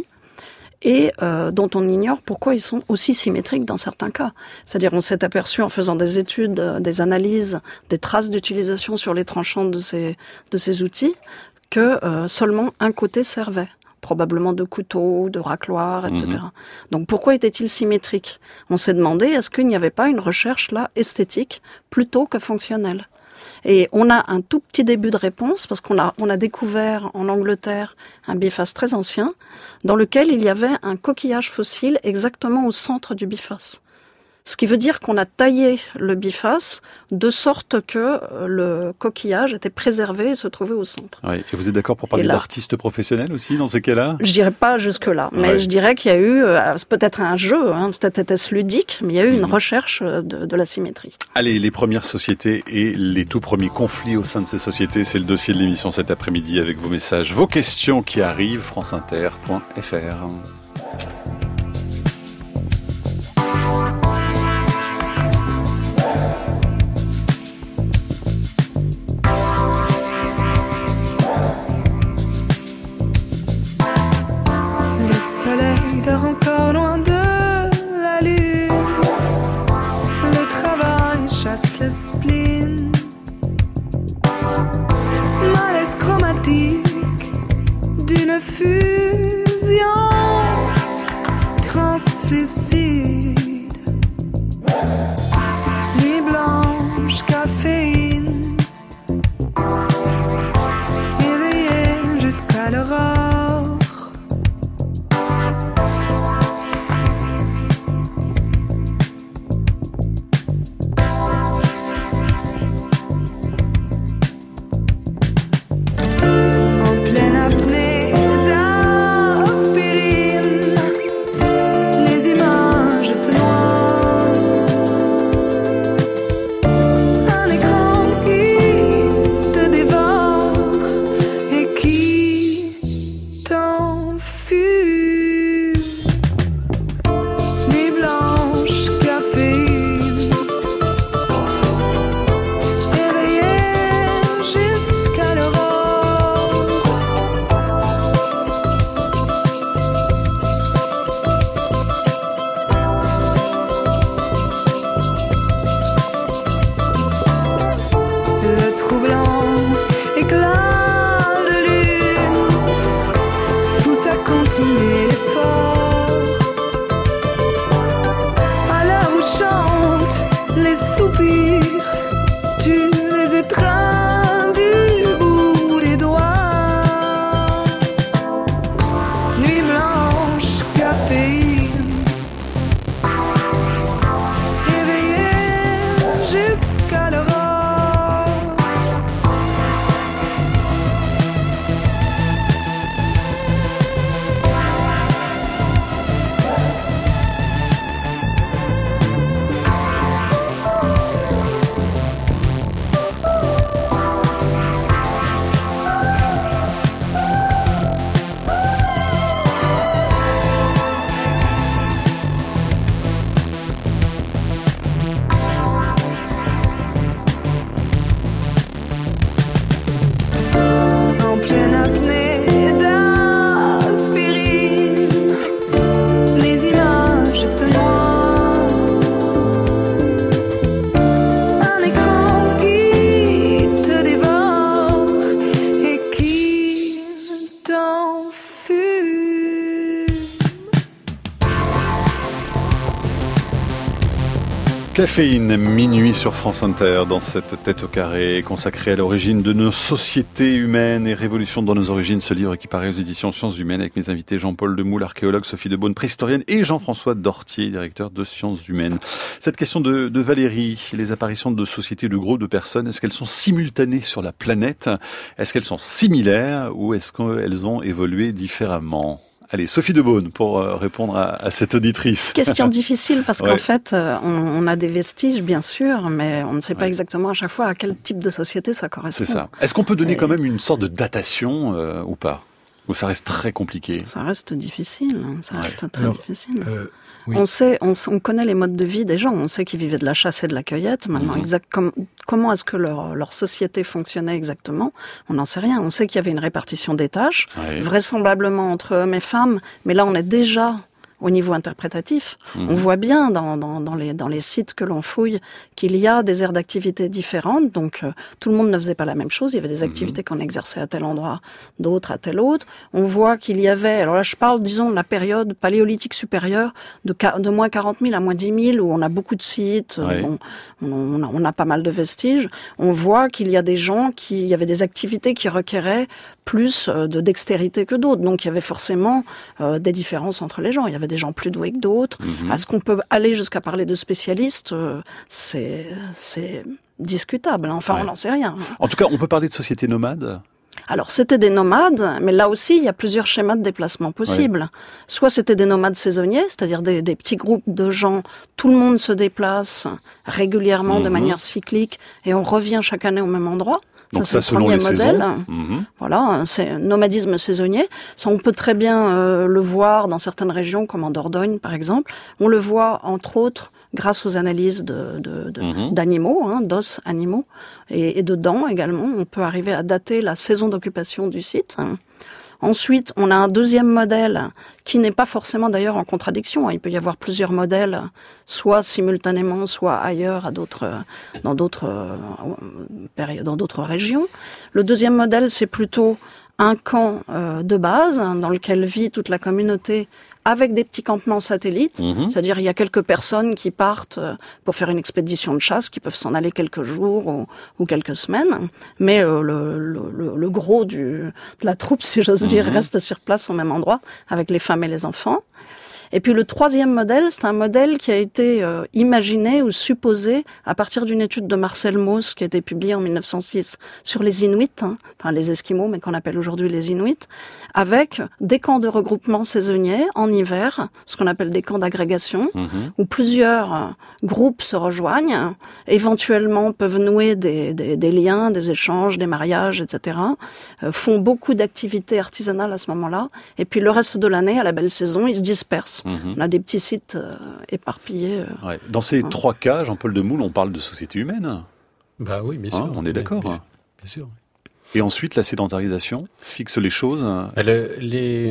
Et euh, dont on ignore pourquoi ils sont aussi symétriques dans certains cas. C'est-à-dire on s'est aperçu en faisant des études, euh, des analyses, des traces d'utilisation sur les tranchants de ces, de ces outils, que euh, seulement un côté servait. probablement de couteaux, de racloirs, et cetera. Mmh. Donc pourquoi était-il symétrique? On s'est demandé, est-ce qu'il n'y avait pas une recherche là esthétique plutôt que fonctionnelle? Et on a un tout petit début de réponse parce qu'on a, on a découvert en Angleterre un biface très ancien dans lequel il y avait un coquillage fossile exactement au centre du biface. Ce qui veut dire qu'on a taillé le biface de sorte que le coquillage était préservé et se trouvait au centre. Oui. Et vous êtes d'accord pour parler là, d'artistes professionnels aussi dans ces cas-là? Je dirais pas jusque-là, mais ouais. je dirais qu'il y a eu, euh, c'est peut-être un jeu, hein, peut-être était-ce ludique, mais il y a eu mmh. une recherche de, de la symétrie. Allez, les premières sociétés et les tout premiers conflits au sein de ces sociétés, c'est le dossier de l'émission cet après-midi avec vos messages, vos questions qui arrivent, franceinter point f r. Encore loin de la lune, le travail chasse le spleen, malaise chromatique d'une fusion translucide, nuit blanche, caféine, éveillée jusqu'à l'aurore. Caféine, minuit sur France Inter, dans cette tête au carré consacrée à l'origine de nos sociétés humaines et révolution dans nos origines, ce livre qui paraît aux éditions Sciences Humaines avec mes invités Jean-Paul Demoule, archéologue, Sophie Debaune, préhistorienne et Jean-François Dortier, directeur de Sciences Humaines. Cette question de, de Valérie, les apparitions de sociétés de gros de personnes, est-ce qu'elles sont simultanées sur la planète? Est-ce qu'elles sont similaires ou est-ce qu'elles ont évolué différemment? Allez, Sophie Debaune pour répondre à, à cette auditrice. Question difficile parce ouais. qu'en fait, on, on a des vestiges, bien sûr, mais on ne sait pas ouais. exactement à chaque fois à quel type de société ça correspond. C'est ça. Est-ce qu'on peut donner Et... quand même une sorte de datation euh, ou pas? Ou ça reste très compliqué? Ça reste difficile. Hein. Ça ouais. reste très Alors, difficile. Euh, oui. On sait, on, on connaît les modes de vie des gens. On sait qu'ils vivaient de la chasse et de la cueillette. Maintenant, mmh. exact, com, comment est-ce que leur, leur société fonctionnait exactement? On n'en sait rien. On sait qu'il y avait une répartition des tâches, ouais. vraisemblablement entre hommes et femmes. Mais là, on est déjà au niveau interprétatif. Mmh. On voit bien dans, dans, dans, les, dans les sites que l'on fouille qu'il y a des aires d'activité différentes, donc euh, tout le monde ne faisait pas la même chose. Il y avait des activités mmh. qu'on exerçait à tel endroit, d'autres à tel autre. On voit qu'il y avait, alors là je parle disons de la période paléolithique supérieure, de, de moins quarante mille à moins dix mille, où on a beaucoup de sites, ouais. bon, on, on, a, on a pas mal de vestiges. On voit qu'il y a des gens qui, il y avait des activités qui requéraient plus de dextérité que d'autres. Donc il y avait forcément euh, des différences entre les gens. Il y avait des gens plus doués que d'autres. Mmh. Est-ce qu'on peut aller jusqu'à parler de spécialistes ? euh, C'est c'est discutable. Enfin, ouais. on n'en sait rien. En tout cas, on peut parler de sociétés nomades ? Alors, c'était des nomades, mais là aussi, il y a plusieurs schémas de déplacement possibles. Ouais. Soit c'était des nomades saisonniers, c'est-à-dire des, des petits groupes de gens, tout le monde se déplace régulièrement mmh. de manière cyclique et on revient chaque année au même endroit. Donc ça, ça, c'est le premier modèle. Mmh. Voilà, c'est un nomadisme saisonnier. Ça, on peut très bien euh, le voir dans certaines régions, comme en Dordogne, par exemple. On le voit, entre autres, grâce aux analyses de, de, de, mmh. d'animaux, hein, d'os animaux, et, et de dents également. On peut arriver à dater la saison d'occupation du site. Ensuite, on a un deuxième modèle qui n'est pas forcément d'ailleurs en contradiction. Il peut y avoir plusieurs modèles, soit simultanément, soit ailleurs, à d'autres, dans d'autres euh, périodes, dans d'autres régions. Le deuxième modèle, c'est plutôt un camp euh, de base dans lequel vit toute la communauté avec des petits campements satellites, mmh. c'est-à-dire il y a quelques personnes qui partent pour faire une expédition de chasse, qui peuvent s'en aller quelques jours ou, ou quelques semaines, mais euh, le, le, le gros du, de la troupe, si j'ose mmh. dire, reste sur place au même endroit, avec les femmes et les enfants. Et puis le troisième modèle, c'est un modèle qui a été euh, imaginé ou supposé à partir d'une étude de Marcel Mauss qui a été publiée en mille neuf cent six sur les Inuits, hein, enfin les Esquimaux, mais qu'on appelle aujourd'hui les Inuits, avec des camps de regroupement saisonniers en hiver, ce qu'on appelle des camps d'agrégation, mmh. où plusieurs euh, groupes se rejoignent, éventuellement peuvent nouer des, des, des liens, des échanges, des mariages, et cetera, euh, font beaucoup d'activités artisanales à ce moment-là, et puis le reste de l'année, à la belle saison, ils se dispersent. Mmh. On a des petits sites euh, éparpillés. Euh, ouais. Dans ces hein. trois cas, Jean-Paul Demoule, on parle de société humaine. Bah oui, bien hein, sûr. on est d'accord. Bien, bien sûr. Et ensuite, la sédentarisation fixe les choses. Le, les,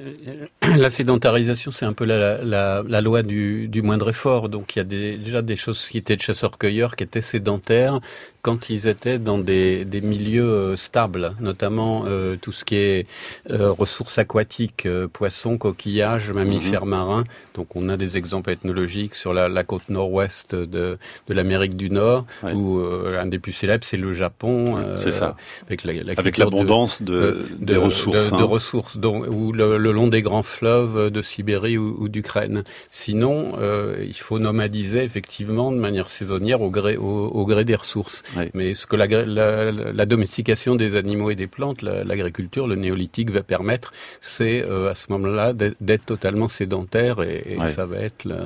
la sédentarisation, c'est un peu la, la, la loi du, du moindre effort. Donc, il y a des, déjà des sociétés de chasseurs-cueilleurs qui étaient sédentaires quand ils étaient dans des, des milieux stables, notamment euh, tout ce qui est euh, ressources aquatiques, euh, poissons, coquillages, mammifères mmh. marins. Donc, on a des exemples ethnologiques sur la, la côte nord-ouest de, de l'Amérique du Nord, ouais. où euh, un des plus célèbres, c'est le Japon. Euh, c'est ça. Avec la La avec l'abondance de, de, de, des ressources, de, hein. de ressources, donc, ou le, le long des grands fleuves de Sibérie ou, ou d'Ukraine. Sinon, euh, il faut nomadiser effectivement de manière saisonnière au gré, au, au gré des ressources. Oui. Mais ce que la, la, la domestication des animaux et des plantes, la, l'agriculture, le néolithique va permettre, c'est euh, à ce moment-là d'être, d'être totalement sédentaire et, et oui. ça va être la,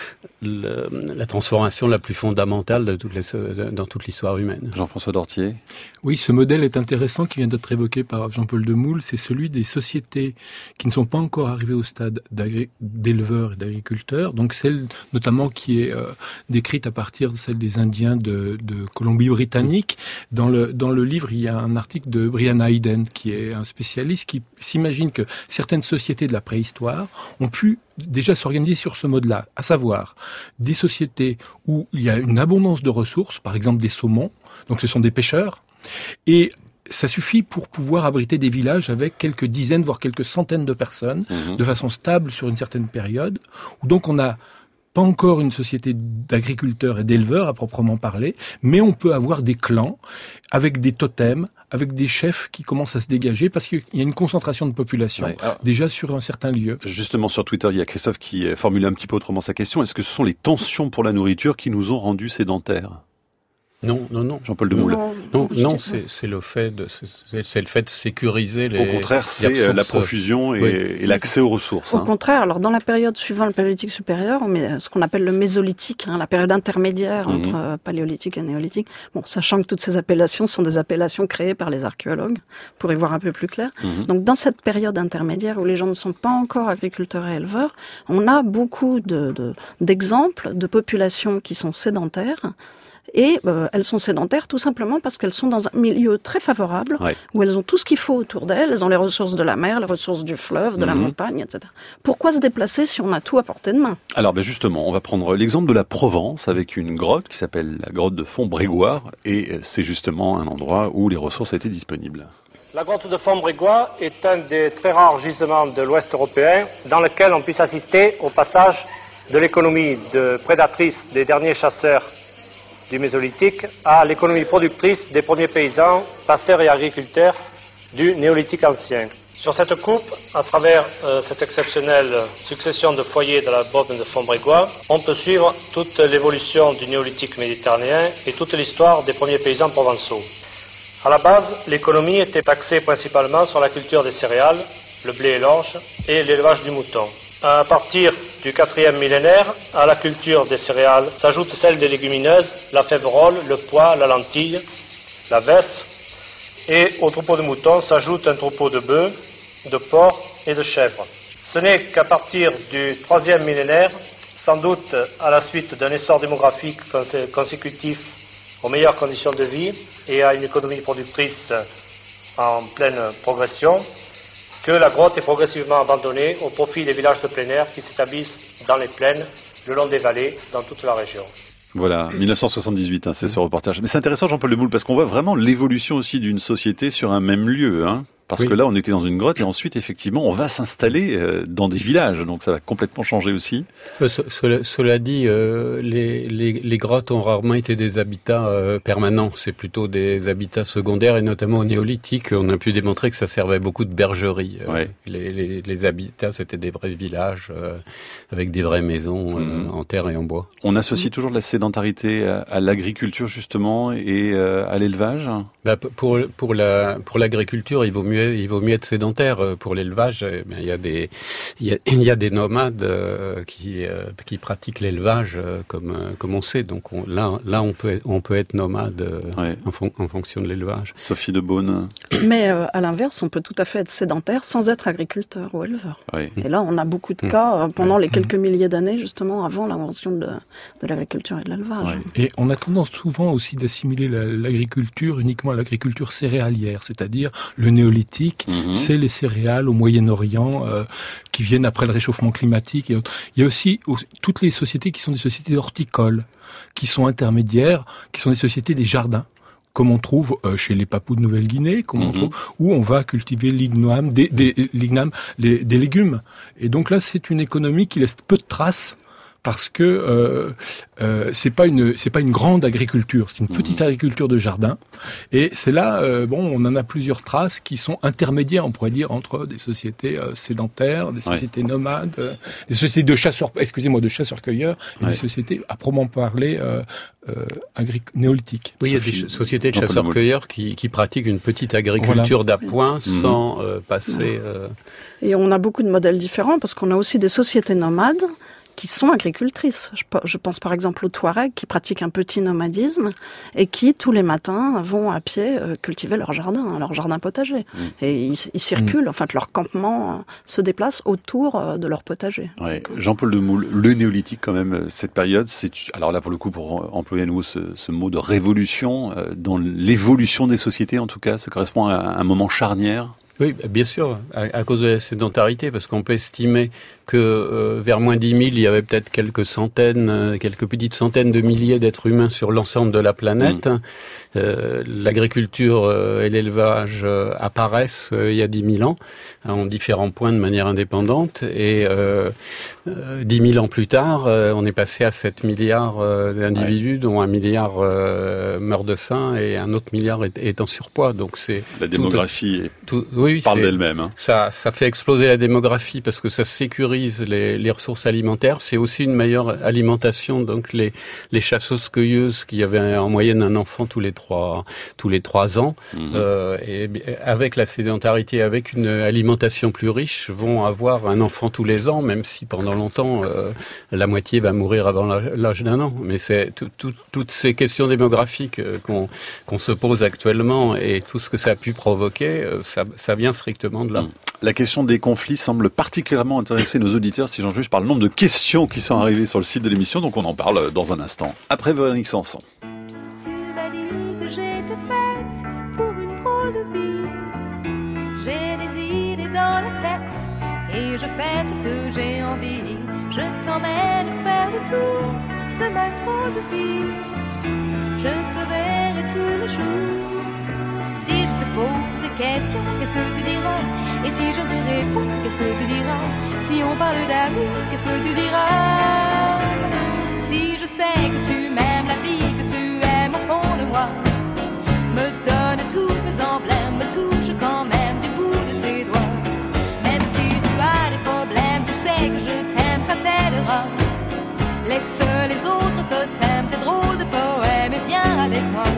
la, la transformation la plus fondamentale de toutes les, de, dans toute l'histoire humaine. Jean-François Dortier. Oui, ce modèle est intéressant qui vient d'être évoqué par Jean-Paul Demoule, c'est celui des sociétés qui ne sont pas encore arrivées au stade d'éleveurs et d'agriculteurs, donc celle notamment qui est euh, décrite à partir de celle des Indiens de, de Colombie-Britannique. Dans le, dans le livre, il y a un article de Brian Hayden, qui est un spécialiste qui s'imagine que certaines sociétés de la préhistoire ont pu déjà s'organiser sur ce mode-là, à savoir des sociétés où il y a une abondance de ressources, par exemple des saumons, donc ce sont des pêcheurs, et ça suffit pour pouvoir abriter des villages avec quelques dizaines, voire quelques centaines de personnes, mmh. de façon stable sur une certaine période, où donc on n'a pas encore une société d'agriculteurs et d'éleveurs à proprement parler, mais on peut avoir des clans avec des totems, avec des chefs qui commencent à se dégager parce qu'il y a une concentration de population ouais, alors, déjà sur un certain lieu. Justement, sur Twitter, il y a Christophe qui formule un petit peu autrement sa question. Est-ce que ce sont les tensions pour la nourriture qui nous ont rendus sédentaires ? Non, non, non. Jean-Paul Demoule. Non, non, non c'est, c'est le fait de, c'est, c'est le fait de sécuriser les. Au contraire, c'est la profusion et, oui. et l'accès aux ressources. Au hein. contraire, alors dans la période suivant le paléolithique supérieur, on met ce qu'on appelle le mésolithique, hein, la période intermédiaire mm-hmm. entre euh, paléolithique et néolithique. Bon, sachant que toutes ces appellations sont des appellations créées par les archéologues, pour y voir un peu plus clair. Mm-hmm. Donc dans cette période intermédiaire où les gens ne sont pas encore agriculteurs et éleveurs, on a beaucoup de, de, d'exemples de populations qui sont sédentaires Et euh, elles sont sédentaires tout simplement parce qu'elles sont dans un milieu très favorable, ouais. où elles ont tout ce qu'il faut autour d'elles. Elles ont les ressources de la mer, les ressources du fleuve, de mmh. la montagne, et cetera. Pourquoi se déplacer si on a tout à portée de main? Alors ben justement, on va prendre l'exemple de la Provence avec une grotte qui s'appelle la grotte de Fontbrégoire. Et c'est justement un endroit où les ressources étaient disponibles. La grotte de Fontbrégoire est un des très rares gisements de l'Ouest européen dans lequel on puisse assister au passage de l'économie de prédatrice des derniers chasseurs du Mésolithique à l'économie productrice des premiers paysans, pasteurs et agriculteurs du Néolithique ancien. Sur cette coupe, à travers euh, cette exceptionnelle succession de foyers de la grotte de Fontbrégoire, on peut suivre toute l'évolution du Néolithique méditerranéen et toute l'histoire des premiers paysans provençaux. À la base, l'économie était axée principalement sur la culture des céréales, le blé et l'orge, et l'élevage du mouton. À partir du quatrième millénaire, à la culture des céréales s'ajoute celle des légumineuses, la févrole, le pois, la lentille, la vesse, et au troupeau de moutons s'ajoute un troupeau de bœufs, de porcs et de chèvres. Ce n'est qu'à partir du troisième millénaire, sans doute à la suite d'un essor démographique consécutif aux meilleures conditions de vie et à une économie productrice en pleine progression, que la grotte est progressivement abandonnée au profit des villages de plein air qui s'établissent dans les plaines, le long des vallées, dans toute la région. Voilà, mille neuf cent soixante-dix-huit, hein, c'est ce reportage. Mais c'est intéressant, Jean-Paul Demoule, parce qu'on voit vraiment l'évolution aussi d'une société sur un même lieu, hein. Parce oui. que là, on était dans une grotte et ensuite, effectivement, on va s'installer euh, dans des villages. Donc, ça va complètement changer aussi. Euh, cela, cela dit, euh, les, les, les grottes ont rarement été des habitats euh, permanents. C'est plutôt des habitats secondaires et notamment au Néolithique, on a pu démontrer que ça servait beaucoup de bergerie. Euh, ouais. les, les, les habitats, c'était des vrais villages euh, avec des vraies maisons euh, mmh. en terre et en bois. On associe mmh. toujours la sédentarité à, à l'agriculture, justement, et euh, à l'élevage. Bah, pour, pour, la, pour l'agriculture, il vaut mieux il vaut mieux être sédentaire. Pour l'élevage, eh bien, il y a des il y a, il y a des nomades euh, qui euh, qui pratiquent l'élevage euh, comme euh, comme on sait. Donc on, là là on peut on peut être nomade euh, ouais. en, fon, en fonction de l'élevage. Sophie de Beaune. Mais euh, à l'inverse, on peut tout à fait être sédentaire sans être agriculteur ou éleveur. Oui. Et là, on a beaucoup de cas euh, pendant les quelques milliers d'années, justement avant l'invention de de l'agriculture et de l'élevage. Ouais. Et on a tendance souvent aussi d'assimiler la, l'agriculture uniquement à l'agriculture céréalière, c'est-à-dire le néolithique. Mmh. C'est les céréales au Moyen-Orient euh, qui viennent après le réchauffement climatique et autres. Il y a aussi, aussi toutes les sociétés qui sont des sociétés horticoles, qui sont intermédiaires, qui sont des sociétés des jardins, comme on trouve euh, chez les Papous de Nouvelle-Guinée, comme mmh. on trouve, où on va cultiver l'igname, des, des, l'igname, les, des légumes. Et donc là, c'est une économie qui laisse peu de traces. Parce que euh, euh, c'est pas une c'est pas une grande agriculture, c'est une petite agriculture de jardin, et c'est là euh, bon on en a plusieurs traces qui sont intermédiaires, on pourrait dire, entre des sociétés euh, sédentaires, des sociétés ouais. nomades, euh, des sociétés de chasseurs, excusez-moi, de chasseurs-cueilleurs, et ouais. des sociétés à proprement parler euh, euh, agri- néolithiques. Oui, il y a des sociétés de chasseurs-cueilleurs qui, qui pratiquent une petite agriculture voilà. d'appoint mmh. sans euh, passer. Euh... Et on a beaucoup de modèles différents parce qu'on a aussi des sociétés nomades qui sont agricultrices. Je, je pense par exemple aux Touaregs qui pratiquent un petit nomadisme et qui, tous les matins, vont à pied euh, cultiver leur jardin, leur jardin potager. Mmh. Et ils, ils circulent, mmh. enfin, leur campement euh, se déplace autour euh, de leur potager. Ouais. Jean-Paul Demoule, le néolithique quand même, cette période, c'est, alors là pour le coup, pour employer à nouveau ce, ce mot de révolution, euh, dans l'évolution des sociétés en tout cas, ça correspond à un moment charnière. Oui, bien sûr, à, à cause de la sédentarité, parce qu'on peut estimer que euh, vers moins dix mille, il y avait peut-être quelques centaines, euh, quelques petites centaines de milliers d'êtres humains sur l'ensemble de la planète. Mmh. Euh, l'agriculture euh, et l'élevage euh, apparaissent euh, il y a dix mille ans, en différents points de manière indépendante, et euh, euh, dix mille ans plus tard, euh, on est passé à sept milliards euh, d'individus, ouais. dont un milliard euh, meurt de faim et un autre milliard est, est en surpoids. Donc c'est la démographie tout, tout, oui, parle d'elle-même. Hein. Ça, ça fait exploser la démographie parce que ça sécurise les, les ressources alimentaires. C'est aussi une meilleure alimentation. Donc les, les chasseuses-cueilleuses qui avaient en moyenne un enfant tous les trois, tous les trois ans, mmh. euh, et avec la sédentarité, avec une alimentation plus riche, vont avoir un enfant tous les ans, même si pendant longtemps euh, la moitié va mourir avant l'âge d'un an. Mais c'est tout, tout, toutes ces questions démographiques qu'on, qu'on se pose actuellement et tout ce que ça a pu provoquer, ça, ça vient strictement de là. Mmh. La question des conflits semble particulièrement intéresser nos auditeurs, si j'en juge par le nombre de questions qui sont arrivées sur le site de l'émission, donc on en parle dans un instant. Après Véronique Sanson. et je fais ce que j'ai envie. Je t'emmène faire le tour de ma drôle de vie. Je te verrai tous les jours. Si je te pose des questions, qu'est-ce que tu diras? Et si je te réponds, qu'est-ce que tu diras? Si on parle d'amour, qu'est-ce que tu diras? Si je sais que tu m'aimes la vie, que tu aimes au fond de moi, me donne tous ces emblèmes, me touche quand même du bout de ses doigts. Même si tu as des problèmes, tu sais que je t'aime, ça t'aidera. Laisse les autres totems, tes drôles de poèmes et viens avec moi.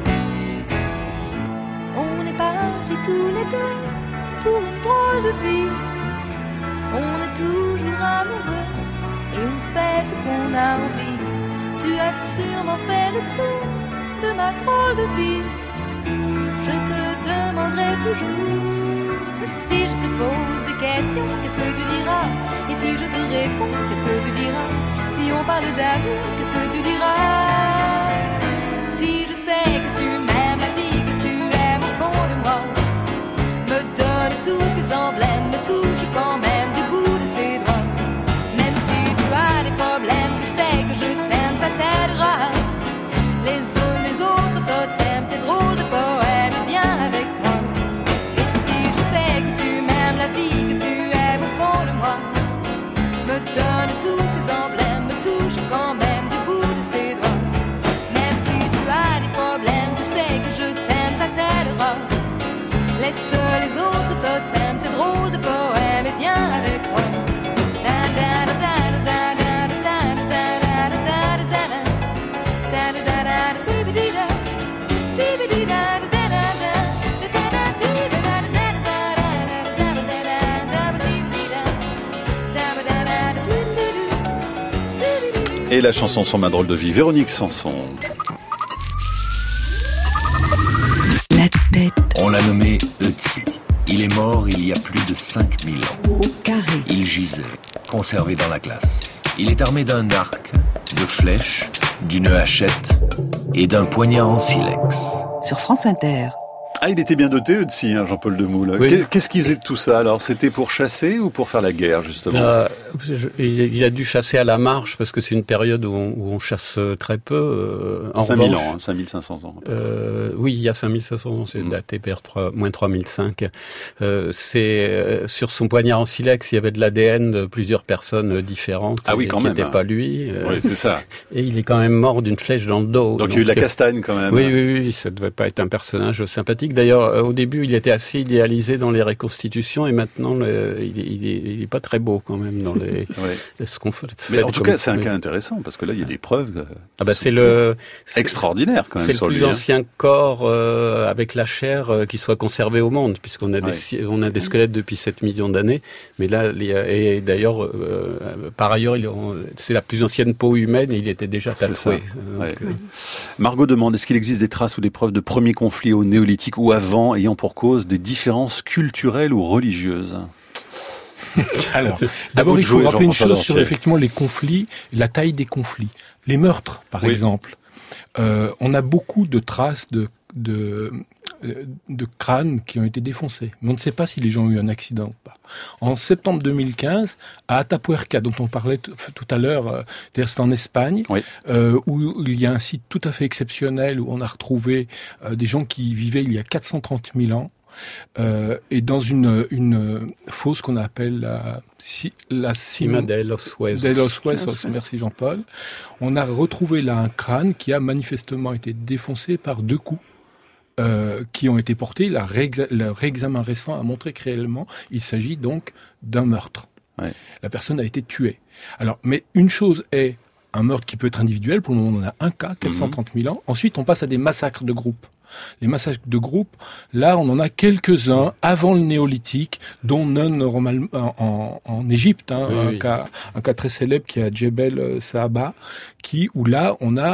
On est partis tous les deux pour une drôle de vie. On est toujours amoureux et on fait ce qu'on a envie. Tu as sûrement fait le tour de ma drôle de vie. Je te demanderai toujours. Si je te pose des questions, qu'est-ce que tu diras? Et si je te réponds, qu'est-ce que tu diras? Si on parle d'amour, qu'est-ce que tu diras? Si je sais que tu m'aimes la vie, que tu aimes au fond de moi, me donne tous ces emblèmes, me touche quand même du bout de ses doigts. Même si tu as des problèmes, tu sais que je t'aime, ça t'aidera. Les autres, les autres totems, tes drôles de poèmes, viens avec moi. Et si je sais que tu m'aimes la vie, que tu aimes au fond de moi, me donne tous ces emblèmes, me touche quand même du bout de ses doigts. Même si tu as des problèmes, tu sais que je t'aime, ça t'aidera. Laisse les autres totems, tes drôles de poèmes, et viens avec moi. Et la chanson sur ma drôle de vie, Véronique Sanson. La tête. On l'a nommé Ötzi. Il est mort il y a plus de cinq mille ans. Au carré. Il gisait, conservé dans la glace. Il est armé d'un arc, de flèches, d'une hachette et d'un poignard en silex. Sur France Inter. Ah, il était bien doté, Ötzi, hein, Jean-Paul Demoule. Oui. Qu'est-ce qu'il faisait de tout ça? Alors, c'était pour chasser ou pour faire la guerre, justement? euh, Il a dû chasser à la marche, parce que c'est une période où on, où on chasse très peu. Euh, en cinq mille revanche, ans, hein, cinq mille cinq cents ans. Euh, oui, il y a cinq mille cinq cents ans, c'est mmh. daté vers trois, moins trois mille cinq. Euh, c'est, euh, sur son poignard en silex, il y avait de l'A D N de plusieurs personnes différentes. Ah oui, quand qui même. n'étaient hein. pas lui. Euh, oui, c'est ça. Et il est quand même mort d'une flèche dans le dos. Donc, donc il y a eu de la euh, castagne, quand même. Oui, oui, oui, ça devait pas être un personnage sympathique. D'ailleurs, au début, il était assez idéalisé dans les reconstitutions, et maintenant, le, il, est, il, est, il est pas très beau quand même dans les. ouais. Ce qu'on fait. Mais en tout comme, cas, c'est un oui. cas intéressant parce que là, il y a des preuves. Ah bah c'est le c'est extraordinaire quand même. C'est sur le plus lui, hein. ancien corps euh, avec la chair euh, qui soit conservé au monde, puisqu'on a des ouais. on a des squelettes depuis sept millions d'années. Mais là, les, et d'ailleurs, euh, par ailleurs, il, on, c'est la plus ancienne peau humaine et il était déjà tatoué. Donc, ouais. euh... Margot demande, est-ce qu'il existe des traces ou des preuves de premiers conflits au néolithique ou avant, ayant pour cause des différences culturelles ou religieuses? Alors, d'abord, il faut rappeler une chose sur effectivement les conflits, la taille des conflits. Les meurtres, par oui. exemple. Euh, on a beaucoup de traces de, de, de crânes qui ont été défoncés. Mais on ne sait pas si les gens ont eu un accident ou pas. En septembre deux mille quinze, à Atapuerca, dont on parlait t- tout à l'heure, euh, c'est-à-dire c'est en Espagne, oui. euh, où il y a un site tout à fait exceptionnel où on a retrouvé euh, des gens qui vivaient il y a quatre cent trente mille ans. Euh, et dans une, une fosse qu'on appelle la, la Cima de los Huesos. De los Huesos, merci Jean-Paul. On a retrouvé là un crâne qui a manifestement été défoncé par deux coups euh, qui ont été portés. La réexa- le réexamen récent a montré que réellement, il s'agit donc d'un meurtre. Ouais. La personne a été tuée. Alors, mais une chose est un meurtre qui peut être individuel. Pour le moment, on en a un cas, quatre cent trente mille ans. Ensuite, on passe à des massacres de groupe. Les massacres de groupe, là, on en a quelques-uns avant le néolithique, dont un en, en, en Égypte, hein, oui, un, oui. Cas, un cas très célèbre qui est à Djebel Sahaba, qui, où là, on a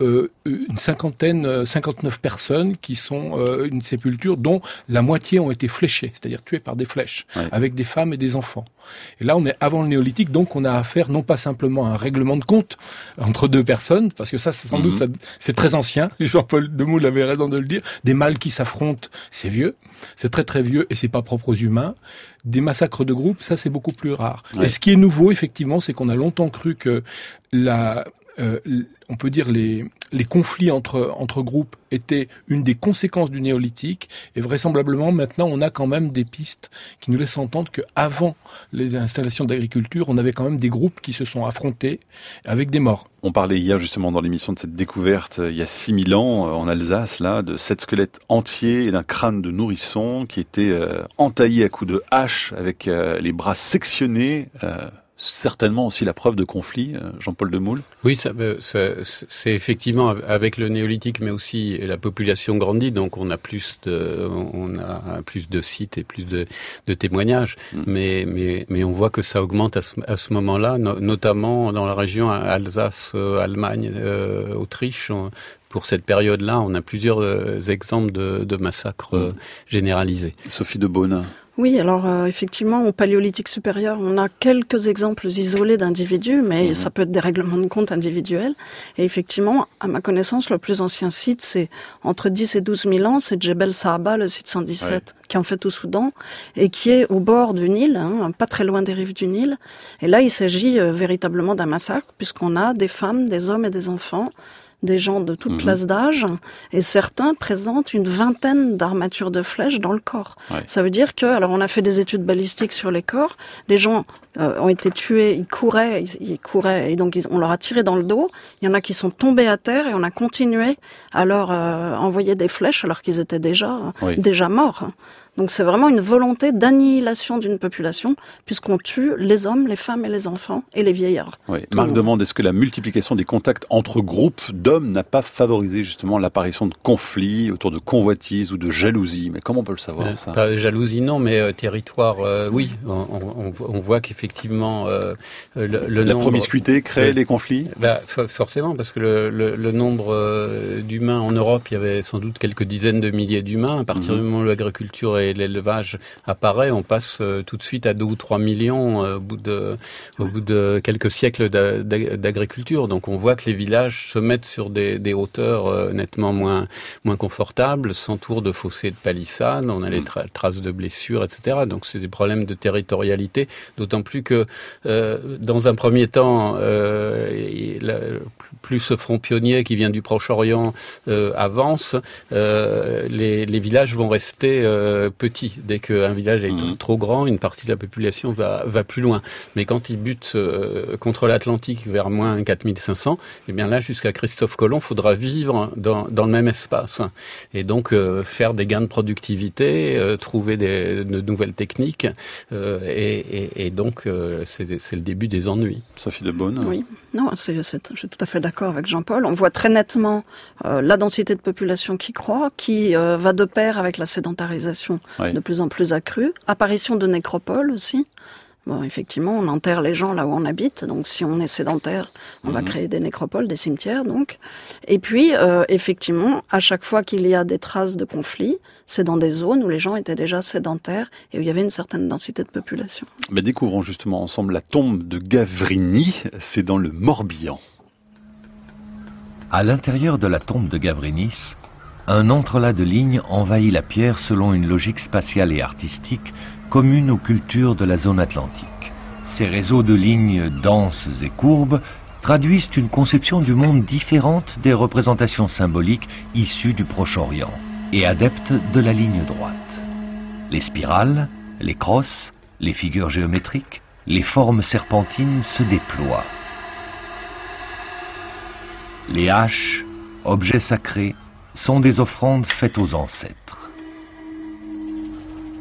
euh, une cinquantaine, cinquante-neuf personnes qui sont euh, une sépulture dont la moitié ont été fléchées, c'est-à-dire tuées par des flèches, ouais. avec des femmes et des enfants. Et là, on est avant le néolithique, donc on a affaire non pas simplement à un règlement de compte entre deux personnes, parce que ça, sans mmh. doute, ça, c'est très ancien. Jean-Paul Demoule avait raison de le dire. Des mâles qui s'affrontent, c'est vieux, c'est très très vieux et c'est pas propre aux humains. Des massacres de groupe, ça c'est beaucoup plus rare. Ouais. Et ce qui est nouveau, effectivement, c'est qu'on a longtemps cru que la, euh, on peut dire les les conflits entre entre groupes étaient une des conséquences du néolithique, et vraisemblablement maintenant on a quand même des pistes qui nous laissent entendre que avant les installations d'agriculture, on avait quand même des groupes qui se sont affrontés avec des morts. On parlait hier justement dans l'émission de cette découverte il y a six mille ans en Alsace, là, de sept squelettes entiers et d'un crâne de nourrisson qui était euh, entaillé à coups de hache avec euh, les bras sectionnés. Euh, certainement aussi la preuve de conflit, Jean-Paul Demoule. Oui, ça, ça, c'est effectivement avec le néolithique, mais aussi la population grandit, donc on a plus de, on a plus de sites et plus de, de témoignages. Mmh. Mais, mais, mais on voit que ça augmente à ce, à ce moment-là, no, notamment dans la région Alsace, euh, Allemagne, euh, Autriche. On, Pour cette période-là, on a plusieurs euh, exemples de, de massacres euh, généralisés. Sophie de Beaune. Oui, alors euh, effectivement, au Paléolithique supérieur, on a quelques exemples isolés d'individus, mais mmh. ça peut être des règlements de compte individuels. Et effectivement, à ma connaissance, le plus ancien site, c'est entre dix et douze mille ans, c'est Djebel Sahaba, le site cent dix-sept, ouais. qui est en fait au Soudan, et qui est au bord du Nil, hein, pas très loin des rives du Nil. Et là, il s'agit euh, véritablement d'un massacre, puisqu'on a des femmes, des hommes et des enfants, des gens de toute mmh. classe d'âge, et certains présentent une vingtaine d'armatures de flèches dans le corps. Ouais. Ça veut dire que, alors on a fait des études balistiques sur les corps, les gens euh, ont été tués, ils couraient, ils, ils couraient, et donc ils, on leur a tiré dans le dos, il y en a qui sont tombés à terre, et on a continué à leur euh, envoyer des flèches alors qu'ils étaient déjà, oui. déjà morts. Donc c'est vraiment une volonté d'annihilation d'une population, puisqu'on tue les hommes, les femmes et les enfants, et les vieillards. Oui. Marc demande, est-ce que la multiplication des contacts entre groupes d'hommes n'a pas favorisé justement l'apparition de conflits autour de convoitises ou de jalousie? Mais comment on peut le savoir, euh, ça? Pas jalousie, non, mais euh, territoire, euh, oui. On, on, on voit qu'effectivement... Euh, le, le la nombre, promiscuité crée euh, les conflits? Bah, forcément, parce que le, le, le nombre euh, d'humains en Europe, il y avait sans doute quelques dizaines de milliers d'humains. À partir mmh. du moment où l'agriculture et l'élevage apparaît, on passe euh, tout de suite à deux ou trois millions euh, au bout de, au bout de quelques siècles d'agriculture. Donc on voit que les villages se mettent sur des, des hauteurs euh, nettement moins, moins confortables, s'entourent de fossés de palissades, on a les tra traces de blessures, et cetera. Donc c'est des problèmes de territorialité, d'autant plus que euh, dans un premier temps, euh, il, la, plus ce front pionnier qui vient du Proche-Orient euh, avance, euh, les, les villages vont rester euh, petits. Dès qu'un village est mmh. trop grand, une partie de la population va, va plus loin. Mais quand il bute euh, contre l'Atlantique vers moins quatre mille cinq cents, eh bien là, jusqu'à Christophe Colomb, il faudra vivre dans, dans le même espace. Et donc, euh, faire des gains de productivité, euh, trouver des, de nouvelles techniques. Euh, et, et, et donc, euh, c'est le début des ennuis. Sophie de Beaune. Oui, non, c'est, c'est, je suis tout à fait d'accord avec Jean-Paul. On voit très nettement euh, la densité de population qui croît, qui euh, va de pair avec la sédentarisation oui. de plus en plus accrue. Apparition de nécropoles aussi. Bon, effectivement, on enterre les gens là où on habite. Donc, si on est sédentaire, on mmh. va créer des nécropoles, des cimetières, donc. Et puis, euh, effectivement, à chaque fois qu'il y a des traces de conflits, c'est dans des zones où les gens étaient déjà sédentaires et où il y avait une certaine densité de population. Mais découvrons justement ensemble la tombe de Gavrini. C'est dans le Morbihan. À l'intérieur de la tombe de Gavrinis, un entrelac de lignes envahit la pierre selon une logique spatiale et artistique commune aux cultures de la zone atlantique. Ces réseaux de lignes denses et courbes traduisent une conception du monde différente des représentations symboliques issues du Proche-Orient et adeptes de la ligne droite. Les spirales, les crosses, les figures géométriques, les formes serpentines se déploient. Les haches, objets sacrés, sont des offrandes faites aux ancêtres.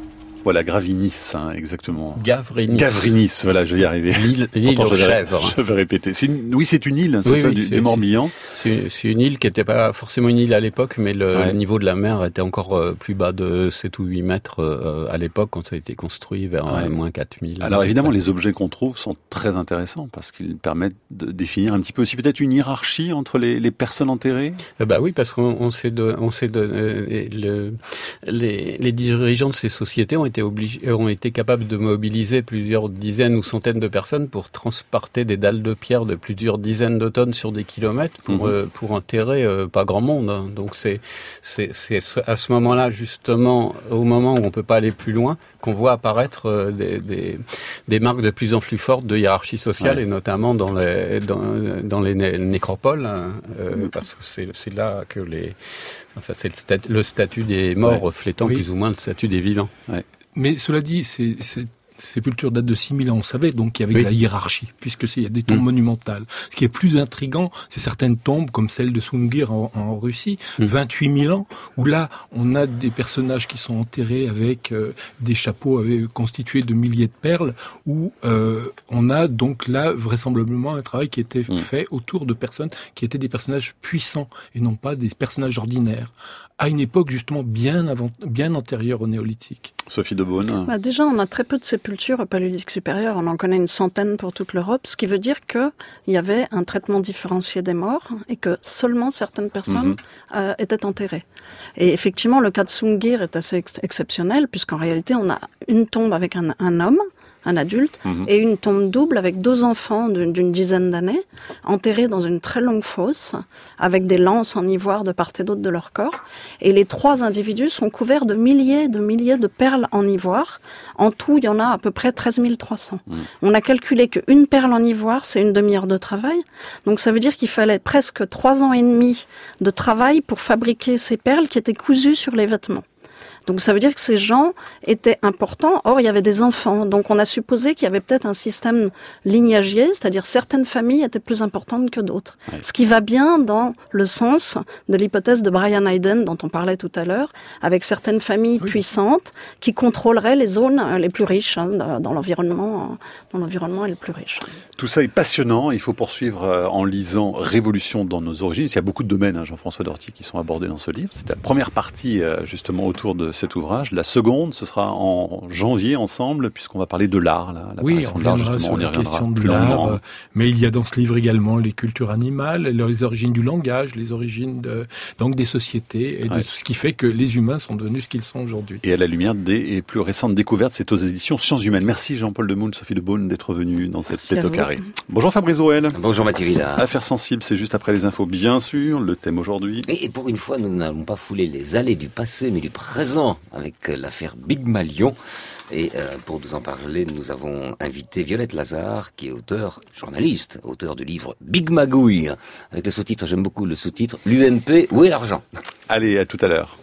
Voilà, Gavrinis, hein, exactement. Gavrinis. Gavrinis, voilà, je vais y arriver. L'île, l'île aux chèvres. Je vais répéter. C'est une, oui, c'est une île, c'est oui, ça, oui, du, c'est, du Morbihan. C'est, c'est une île qui n'était pas forcément une île à l'époque, mais le ouais. niveau de la mer était encore euh, plus bas de sept ou huit mètres euh, à l'époque, quand ça a été construit vers ouais. euh, moins quatre mille. Alors évidemment, les objets qu'on trouve sont très intéressants parce qu'ils permettent de définir un petit peu aussi peut-être une hiérarchie entre les, les personnes enterrées. Euh, bah oui, parce qu'on on sait de, on sait de, euh, le, les, les dirigeants de ces sociétés ont été obligés, ont été capables de mobiliser plusieurs dizaines ou centaines de personnes pour transporter des dalles de pierre de plusieurs dizaines de tonnes sur des kilomètres pour, mmh. euh, pour enterrer euh, pas grand monde. Hein. Donc c'est, c'est, c'est à ce moment-là, justement, au moment où on peut pas aller plus loin, qu'on voit apparaître euh, des, des, des marques de plus en plus fortes de hiérarchie sociale, ouais. et notamment dans les, dans, dans les né- nécropoles, hein, euh, mmh. parce que c'est, c'est là que les, enfin, c'est le, stat- le statut des morts ouais. reflétant oui. plus ou moins le statut des vivants. Ouais. Mais cela dit, c'est, c'est sépulture date de six mille ans, on savait donc qu'il y avait oui. de la hiérarchie, puisque c'est, il y a des tombes mmh. monumentales. Ce qui est plus intriguant, c'est certaines tombes, comme celle de Sungir en, en Russie, mmh. vingt-huit mille ans, où là, on a des personnages qui sont enterrés avec euh, des chapeaux avec, constitués de milliers de perles, où euh, on a donc là, vraisemblablement, un travail qui était mmh. fait autour de personnes qui étaient des personnages puissants, et non pas des personnages ordinaires, à une époque justement bien avant, bien antérieure au néolithique. Sophie de Beaune. Bah déjà, on a très peu de sépultures au Paléolithique supérieur. On en connaît une centaine pour toute l'Europe, ce qui veut dire qu'il y avait un traitement différencié des morts et que seulement certaines personnes mm-hmm. euh, étaient enterrées. Et effectivement, le cas de Sungir est assez ex- exceptionnel, puisqu'en réalité, on a une tombe avec un, un homme, un adulte, mmh. et une tombe double avec deux enfants d'une, d'une dizaine d'années, enterrés dans une très longue fosse, avec des lances en ivoire de part et d'autre de leur corps. Et les trois individus sont couverts de milliers de milliers de perles en ivoire. En tout, il y en a à peu près treize mille trois cents. Mmh. On a calculé qu'une perle en ivoire, c'est une demi-heure de travail. Donc ça veut dire qu'il fallait presque trois ans et demi de travail pour fabriquer ces perles qui étaient cousues sur les vêtements. Donc ça veut dire que ces gens étaient importants. Or, il y avait des enfants. Donc on a supposé qu'il y avait peut-être un système lignagier, c'est-à-dire certaines familles étaient plus importantes que d'autres. Ouais. Ce qui va bien dans le sens de l'hypothèse de Brian Hayden dont on parlait tout à l'heure, avec certaines familles oui. puissantes qui contrôleraient les zones les plus riches hein, dans l'environnement, dans l'environnement le plus riche. Tout ça est passionnant. Il faut poursuivre en lisant Révolution dans nos origines. Il y a beaucoup de domaines, hein, Jean-François Dorty, qui sont abordés dans ce livre. C'est la première partie justement autour de cet ouvrage. La seconde, ce sera en janvier ensemble, puisqu'on va parler de l'art. Là, oui, on reviendra sur la question de l'art, euh, mais il y a dans ce livre également les cultures animales, les origines du langage, les origines de, donc des sociétés, et ouais. de tout ce qui fait que les humains sont devenus ce qu'ils sont aujourd'hui. Et à la lumière des plus récentes découvertes, c'est aux éditions Sciences Humaines. Merci Jean-Paul Demoule, Sophie de Beaune d'être venus dans cette tête au carré. Bonjour Fabrice Rouel. Bonjour Mathieu Villa. Affaires sensibles, c'est juste après les infos, bien sûr. Le thème aujourd'hui. Et pour une fois, nous n'allons pas fouler les allées du passé, mais du présent, avec l'affaire Big Malion. Et euh, pour nous en parler, nous avons invité Violette Lazare, qui est auteur, journaliste, auteur du livre Big Magouille, avec le sous-titre, j'aime beaucoup le sous-titre, l'U M P, où est l'argent ? Allez, à tout à l'heure.